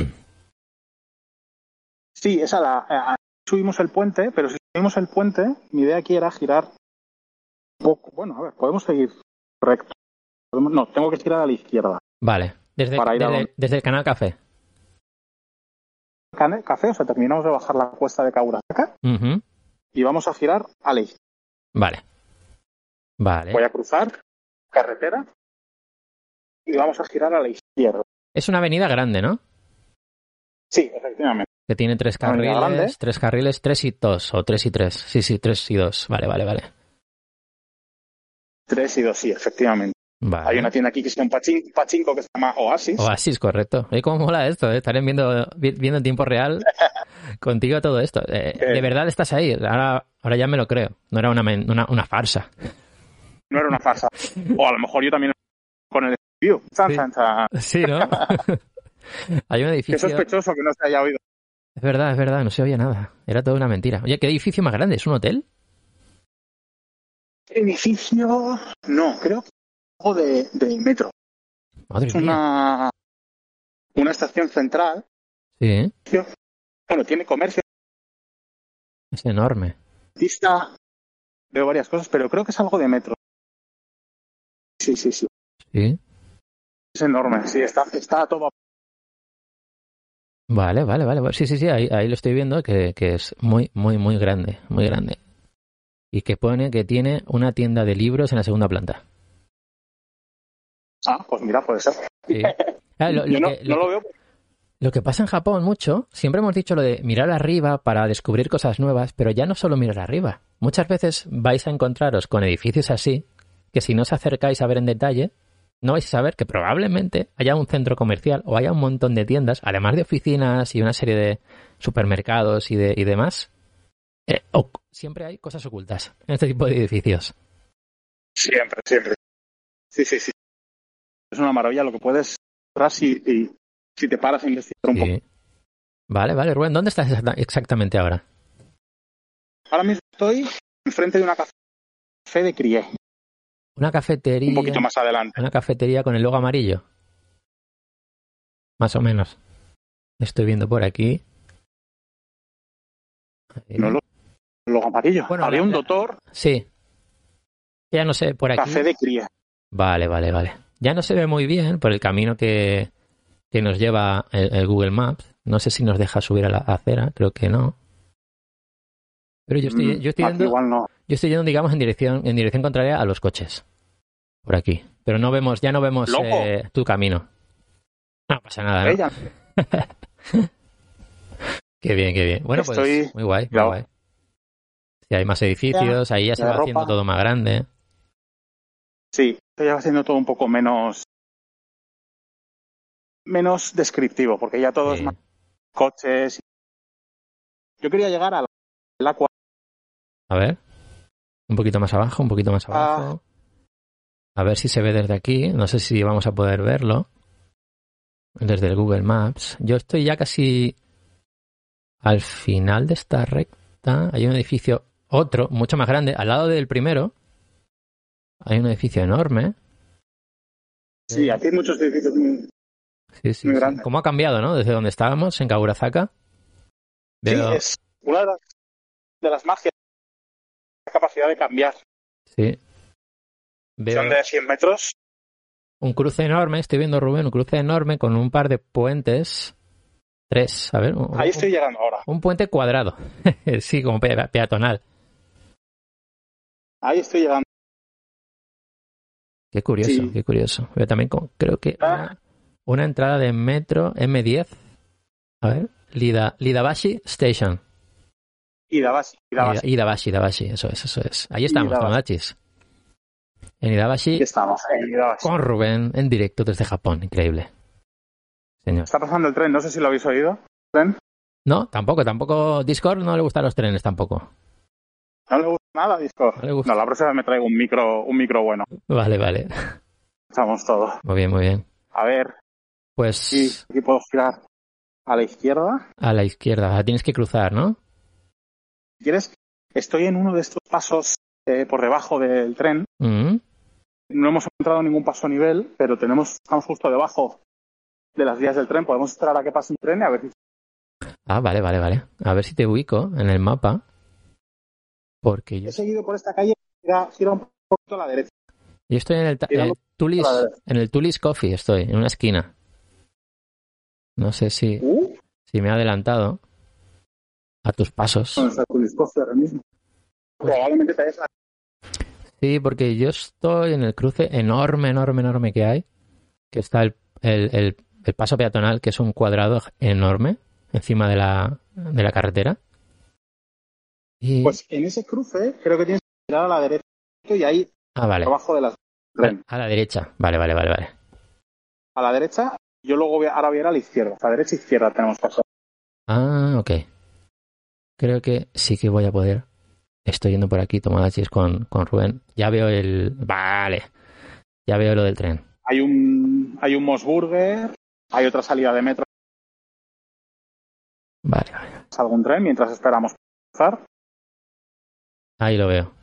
Speaker 2: Sí, esa la... Eh, subimos el puente, pero si subimos el puente, mi idea aquí era girar un poco. Bueno, a ver, podemos seguir recto. No, tengo que girar a la izquierda.
Speaker 1: Vale. Desde,
Speaker 2: para ir
Speaker 1: desde,
Speaker 2: a
Speaker 1: desde el Canal Café.
Speaker 2: Café, o sea, terminamos de bajar la cuesta de Kaurasaka
Speaker 1: uh-huh.
Speaker 2: y vamos a girar a la izquierda.
Speaker 1: Vale. Vale.
Speaker 2: Voy a cruzar carretera y vamos a girar a la izquierda.
Speaker 1: Es una avenida grande, ¿no?
Speaker 2: Sí, efectivamente.
Speaker 1: Que tiene tres carriles, tres carriles, tres y dos, o tres y tres. Sí, sí, tres y dos. Vale, vale, vale.
Speaker 2: Tres y dos, sí, efectivamente.
Speaker 1: Vale.
Speaker 2: Hay una tienda aquí que es un pachin, pachinko que se llama Oasis.
Speaker 1: Oasis, correcto. ¿Y cómo mola esto? ¿Eh? Estaré viendo, viendo en tiempo real contigo todo esto. Eh, eh. ¿De verdad estás ahí? Ahora, ahora ya me lo creo. No era una, una, una farsa.
Speaker 2: No era una farsa. O a lo mejor yo también con el view.
Speaker 1: Sí, sí, ¿no? Hay un edificio...
Speaker 2: Qué sospechoso que no se haya oído.
Speaker 1: Es verdad, es verdad. No se oía nada. Era toda una mentira. Oye, ¿qué edificio más grande? ¿Es un hotel?
Speaker 2: Edificio... No, creo que de, de metro.
Speaker 1: Madre
Speaker 2: es
Speaker 1: mía.
Speaker 2: una una estación central.
Speaker 1: Sí.
Speaker 2: Bueno, tiene comercio.
Speaker 1: Es enorme.
Speaker 2: Vista, veo varias cosas, pero creo que es algo de metro. Sí, sí, sí.
Speaker 1: Sí.
Speaker 2: Es enorme, sí, está, está todo.
Speaker 1: Vale, vale, vale. Sí, sí, sí, ahí, ahí lo estoy viendo, que, que es muy, muy, muy grande, muy grande. Y que pone que tiene una tienda de libros en la segunda planta.
Speaker 2: Ah, pues mira, puede ser.
Speaker 1: Sí. Ah, lo, lo
Speaker 2: Yo no
Speaker 1: que,
Speaker 2: lo, no lo veo.
Speaker 1: Lo que pasa en Japón mucho, siempre hemos dicho lo de mirar arriba para descubrir cosas nuevas, pero ya no solo mirar arriba. Muchas veces vais a encontraros con edificios así, que si no os acercáis a ver en detalle, no vais a saber que probablemente haya un centro comercial o haya un montón de tiendas, además de oficinas y una serie de supermercados y, de, y demás. Eh, o, siempre hay cosas ocultas en este tipo de edificios.
Speaker 2: Siempre, siempre. Sí, sí, sí. Es una maravilla lo que puedes entrar si, si, si te paras a investigar un
Speaker 1: Sí.
Speaker 2: poco.
Speaker 1: Vale, vale, Rubén, ¿dónde estás exactamente ahora?
Speaker 2: Ahora mismo estoy enfrente de una café de Crié.
Speaker 1: Una cafetería.
Speaker 2: Un poquito más adelante.
Speaker 1: Una cafetería con el logo amarillo. Más o menos. Estoy viendo por aquí. Ahí.
Speaker 2: No lo, lo amarillo.
Speaker 1: Bueno,
Speaker 2: había
Speaker 1: la,
Speaker 2: un
Speaker 1: la,
Speaker 2: doctor.
Speaker 1: Sí. Ya no sé, por aquí.
Speaker 2: Café de Crié.
Speaker 1: Vale, vale, vale. Ya no se ve muy bien por el camino que, que nos lleva el, el Google Maps. No sé si nos deja subir a la acera, creo que no. Pero yo estoy, yo estoy
Speaker 2: Aquí
Speaker 1: yendo,
Speaker 2: igual no.
Speaker 1: yo estoy yendo, digamos, en dirección, en dirección contraria a los coches. Por aquí. Pero no vemos, ya no vemos eh, tu camino. No pasa nada, ¿no?
Speaker 2: Ella.
Speaker 1: Qué bien, qué bien. Bueno,
Speaker 2: Estoy...
Speaker 1: pues muy guay, muy
Speaker 2: claro.
Speaker 1: guay. Si hay más edificios, ahí ya se va
Speaker 2: ropa.
Speaker 1: haciendo todo más grande.
Speaker 2: Sí, ya va siendo todo un poco menos menos descriptivo, porque ya todo
Speaker 1: Sí.
Speaker 2: es más coches. Yo quería llegar a la Aqua.
Speaker 1: A ver. Un poquito más abajo, un poquito más abajo. A ver si se ve desde aquí. No sé si vamos a poder verlo. Desde el Google Maps. Yo estoy ya casi al final de esta recta. Hay un edificio, otro, mucho más grande. Al lado del primero hay un edificio enorme.
Speaker 2: Sí, aquí hay muchos edificios muy,
Speaker 1: sí, sí,
Speaker 2: muy
Speaker 1: sí.
Speaker 2: grandes.
Speaker 1: ¿Cómo ha cambiado, no? Desde donde estábamos, en Kagurazaka. Veo...
Speaker 2: Sí, es una de las, de las magias. La capacidad de cambiar.
Speaker 1: Sí. Veo...
Speaker 2: Son de cien metros.
Speaker 1: Un cruce enorme, estoy viendo, Rubén, un cruce enorme con un par de puentes. Tres, a ver. Un,
Speaker 2: Ahí estoy llegando ahora.
Speaker 1: Un puente cuadrado. Sí, como pe peatonal.
Speaker 2: Ahí estoy llegando.
Speaker 1: Qué curioso,
Speaker 2: Sí.
Speaker 1: qué curioso. Veo también con, creo que una, una entrada de metro eme diez. A ver. Lida, Lidabashi Station.
Speaker 2: Idabashi. Idabashi.
Speaker 1: Idabashi, Idabashi, eso es, eso es. Ahí estamos,
Speaker 2: Idabashi.
Speaker 1: Tomodachis. En Idabashi.
Speaker 2: Aquí estamos, en Idabashi.
Speaker 1: Con Rubén, en directo desde Japón. Increíble. Señor.
Speaker 2: Está pasando el tren, no sé si lo habéis oído. ¿Tren?
Speaker 1: No, tampoco, tampoco. Discord no le gustan los trenes tampoco.
Speaker 2: No le gusta nada, Discord.
Speaker 1: No le gusta.
Speaker 2: No, la próxima vez me traigo un micro, un micro bueno.
Speaker 1: Vale, vale.
Speaker 2: Estamos todos.
Speaker 1: Muy bien, muy bien.
Speaker 2: A ver.
Speaker 1: Pues.
Speaker 2: Sí, aquí puedo girar a la izquierda.
Speaker 1: A la izquierda. La tienes que cruzar, ¿no?
Speaker 2: Si quieres, estoy en uno de estos pasos eh, por debajo del tren.
Speaker 1: Mm-hmm.
Speaker 2: No hemos entrado en ningún paso a nivel, pero tenemos, estamos justo debajo de las vías del tren. Podemos esperar a que pase un tren y a ver si...
Speaker 1: Ah, vale, vale, vale. A ver si te ubico en el mapa. Porque yo...
Speaker 2: He seguido por esta calle, gira, gira un poquito a la derecha.
Speaker 1: Yo estoy en el, en el Tulis, en el Tulis Coffee, estoy, en una esquina. No sé si,
Speaker 2: ¿Uh?
Speaker 1: si me he adelantado a tus pasos.
Speaker 2: ¿Dónde está Tulis Coffee ahora mismo?
Speaker 1: Pues,
Speaker 2: probablemente te hayas...
Speaker 1: Sí, porque yo estoy en el cruce enorme, enorme, enorme que hay, que está el, el, el, el paso peatonal, que es un cuadrado enorme encima de la, de la carretera. Y...
Speaker 2: Pues en ese cruce creo que tienes que girar a la derecha y ahí
Speaker 1: ah, vale.
Speaker 2: abajo de las...
Speaker 1: A, a la derecha, vale, vale, vale, vale.
Speaker 2: A la derecha, yo luego voy a, ahora voy a ir a la izquierda. A la derecha e izquierda tenemos paso.
Speaker 1: Ah, ok. Creo que sí que voy a poder. Estoy yendo por aquí, Tomodachis, con, con Rubén. Ya veo el... Vale. Ya veo lo del tren.
Speaker 2: Hay un, hay un Mosburger, hay otra salida de metro.
Speaker 1: Vale, vale.
Speaker 2: Algún tren mientras esperamos cruzar.
Speaker 1: Ahí lo veo.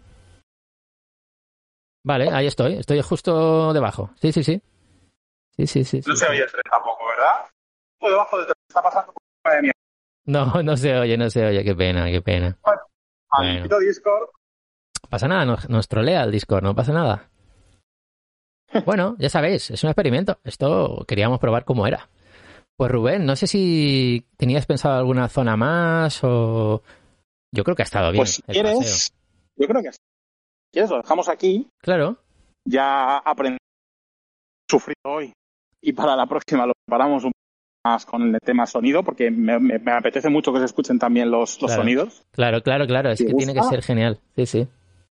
Speaker 1: Vale, ahí estoy. Estoy justo debajo. Sí, sí, sí. Sí, sí, sí.
Speaker 2: No
Speaker 1: sí,
Speaker 2: se
Speaker 1: sí.
Speaker 2: oye el tren tampoco, ¿verdad? Justo debajo del tren está pasando una de mierda.
Speaker 1: No, no se oye, no se oye. Qué pena, qué pena.
Speaker 2: Bueno,
Speaker 1: Bueno.
Speaker 2: maldito Discord.
Speaker 1: No pasa nada, nos, nos trolea el Discord, no pasa nada. Bueno, ya sabéis, es un experimento. Esto queríamos probar cómo era. Pues Rubén, no sé si tenías pensado alguna zona más o... Yo creo que ha estado bien.
Speaker 2: Pues si
Speaker 1: el
Speaker 2: quieres,
Speaker 1: paseo.
Speaker 2: yo creo que si quieres lo dejamos aquí.
Speaker 1: Claro.
Speaker 2: Ya aprendí sufrido hoy. Y para la próxima lo preparamos un más con el tema sonido, porque me, me, me apetece mucho que se escuchen también los, los
Speaker 1: claro.
Speaker 2: sonidos.
Speaker 1: Claro, claro, claro. Es que
Speaker 2: gusta?
Speaker 1: tiene que ser genial. Sí, sí.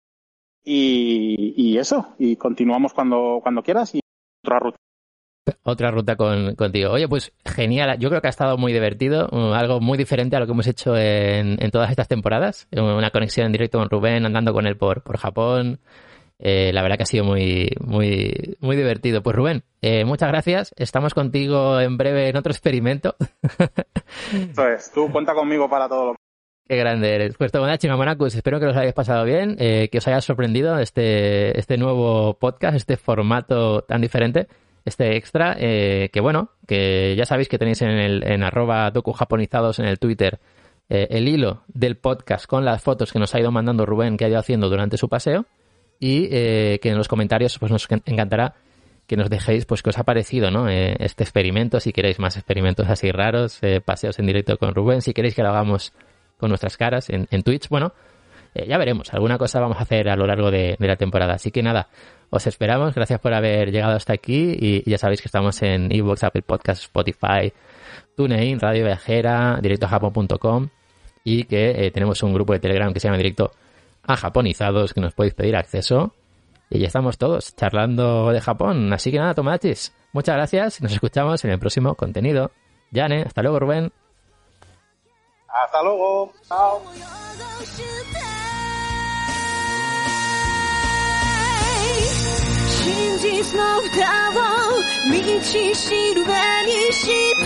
Speaker 2: Y, y eso, y continuamos cuando, cuando quieras y otra ruta.
Speaker 1: Otra ruta con, contigo. Oye, pues genial. Yo creo que ha estado muy divertido, algo muy diferente a lo que hemos hecho en, en todas estas temporadas. Una conexión en directo con Rubén, andando con él por, por Japón. Eh, la verdad que ha sido muy, muy, muy divertido. Pues Rubén, eh, muchas gracias. Estamos contigo en breve en otro experimento.
Speaker 2: Eso es, tú cuenta conmigo para todo lo que...
Speaker 1: Qué grande eres. Pues Tomodachi Mamonakus, espero que os hayáis pasado bien, eh, que os haya sorprendido este, este nuevo podcast, este formato tan diferente, este extra, eh, que bueno, que ya sabéis que tenéis en el en arroba docujaponizados en el Twitter eh, el hilo del podcast con las fotos que nos ha ido mandando Rubén que ha ido haciendo durante su paseo y eh, que en los comentarios pues nos encantará que nos dejéis pues qué os ha parecido, ¿no? Eh, este experimento, si queréis más experimentos así raros, eh, paseos en directo con Rubén, si queréis que lo hagamos con nuestras caras en, en Twitch, bueno, eh, ya veremos, alguna cosa vamos a hacer a lo largo de, de la temporada, así que nada, os esperamos, gracias por haber llegado hasta aquí y, y ya sabéis que estamos en iVoox, Apple Podcasts, Spotify, TuneIn, Radio Viajera, directo a japón punto com y que eh, tenemos un grupo de Telegram que se llama Directo a Japonizados, que nos podéis pedir acceso y ya estamos todos charlando de Japón, así que nada, Tomodachis, muchas gracias y nos escuchamos en el próximo contenido. Yane, hasta luego Rubén.
Speaker 2: Hasta luego. Chao. 真実の歌を道しるべにして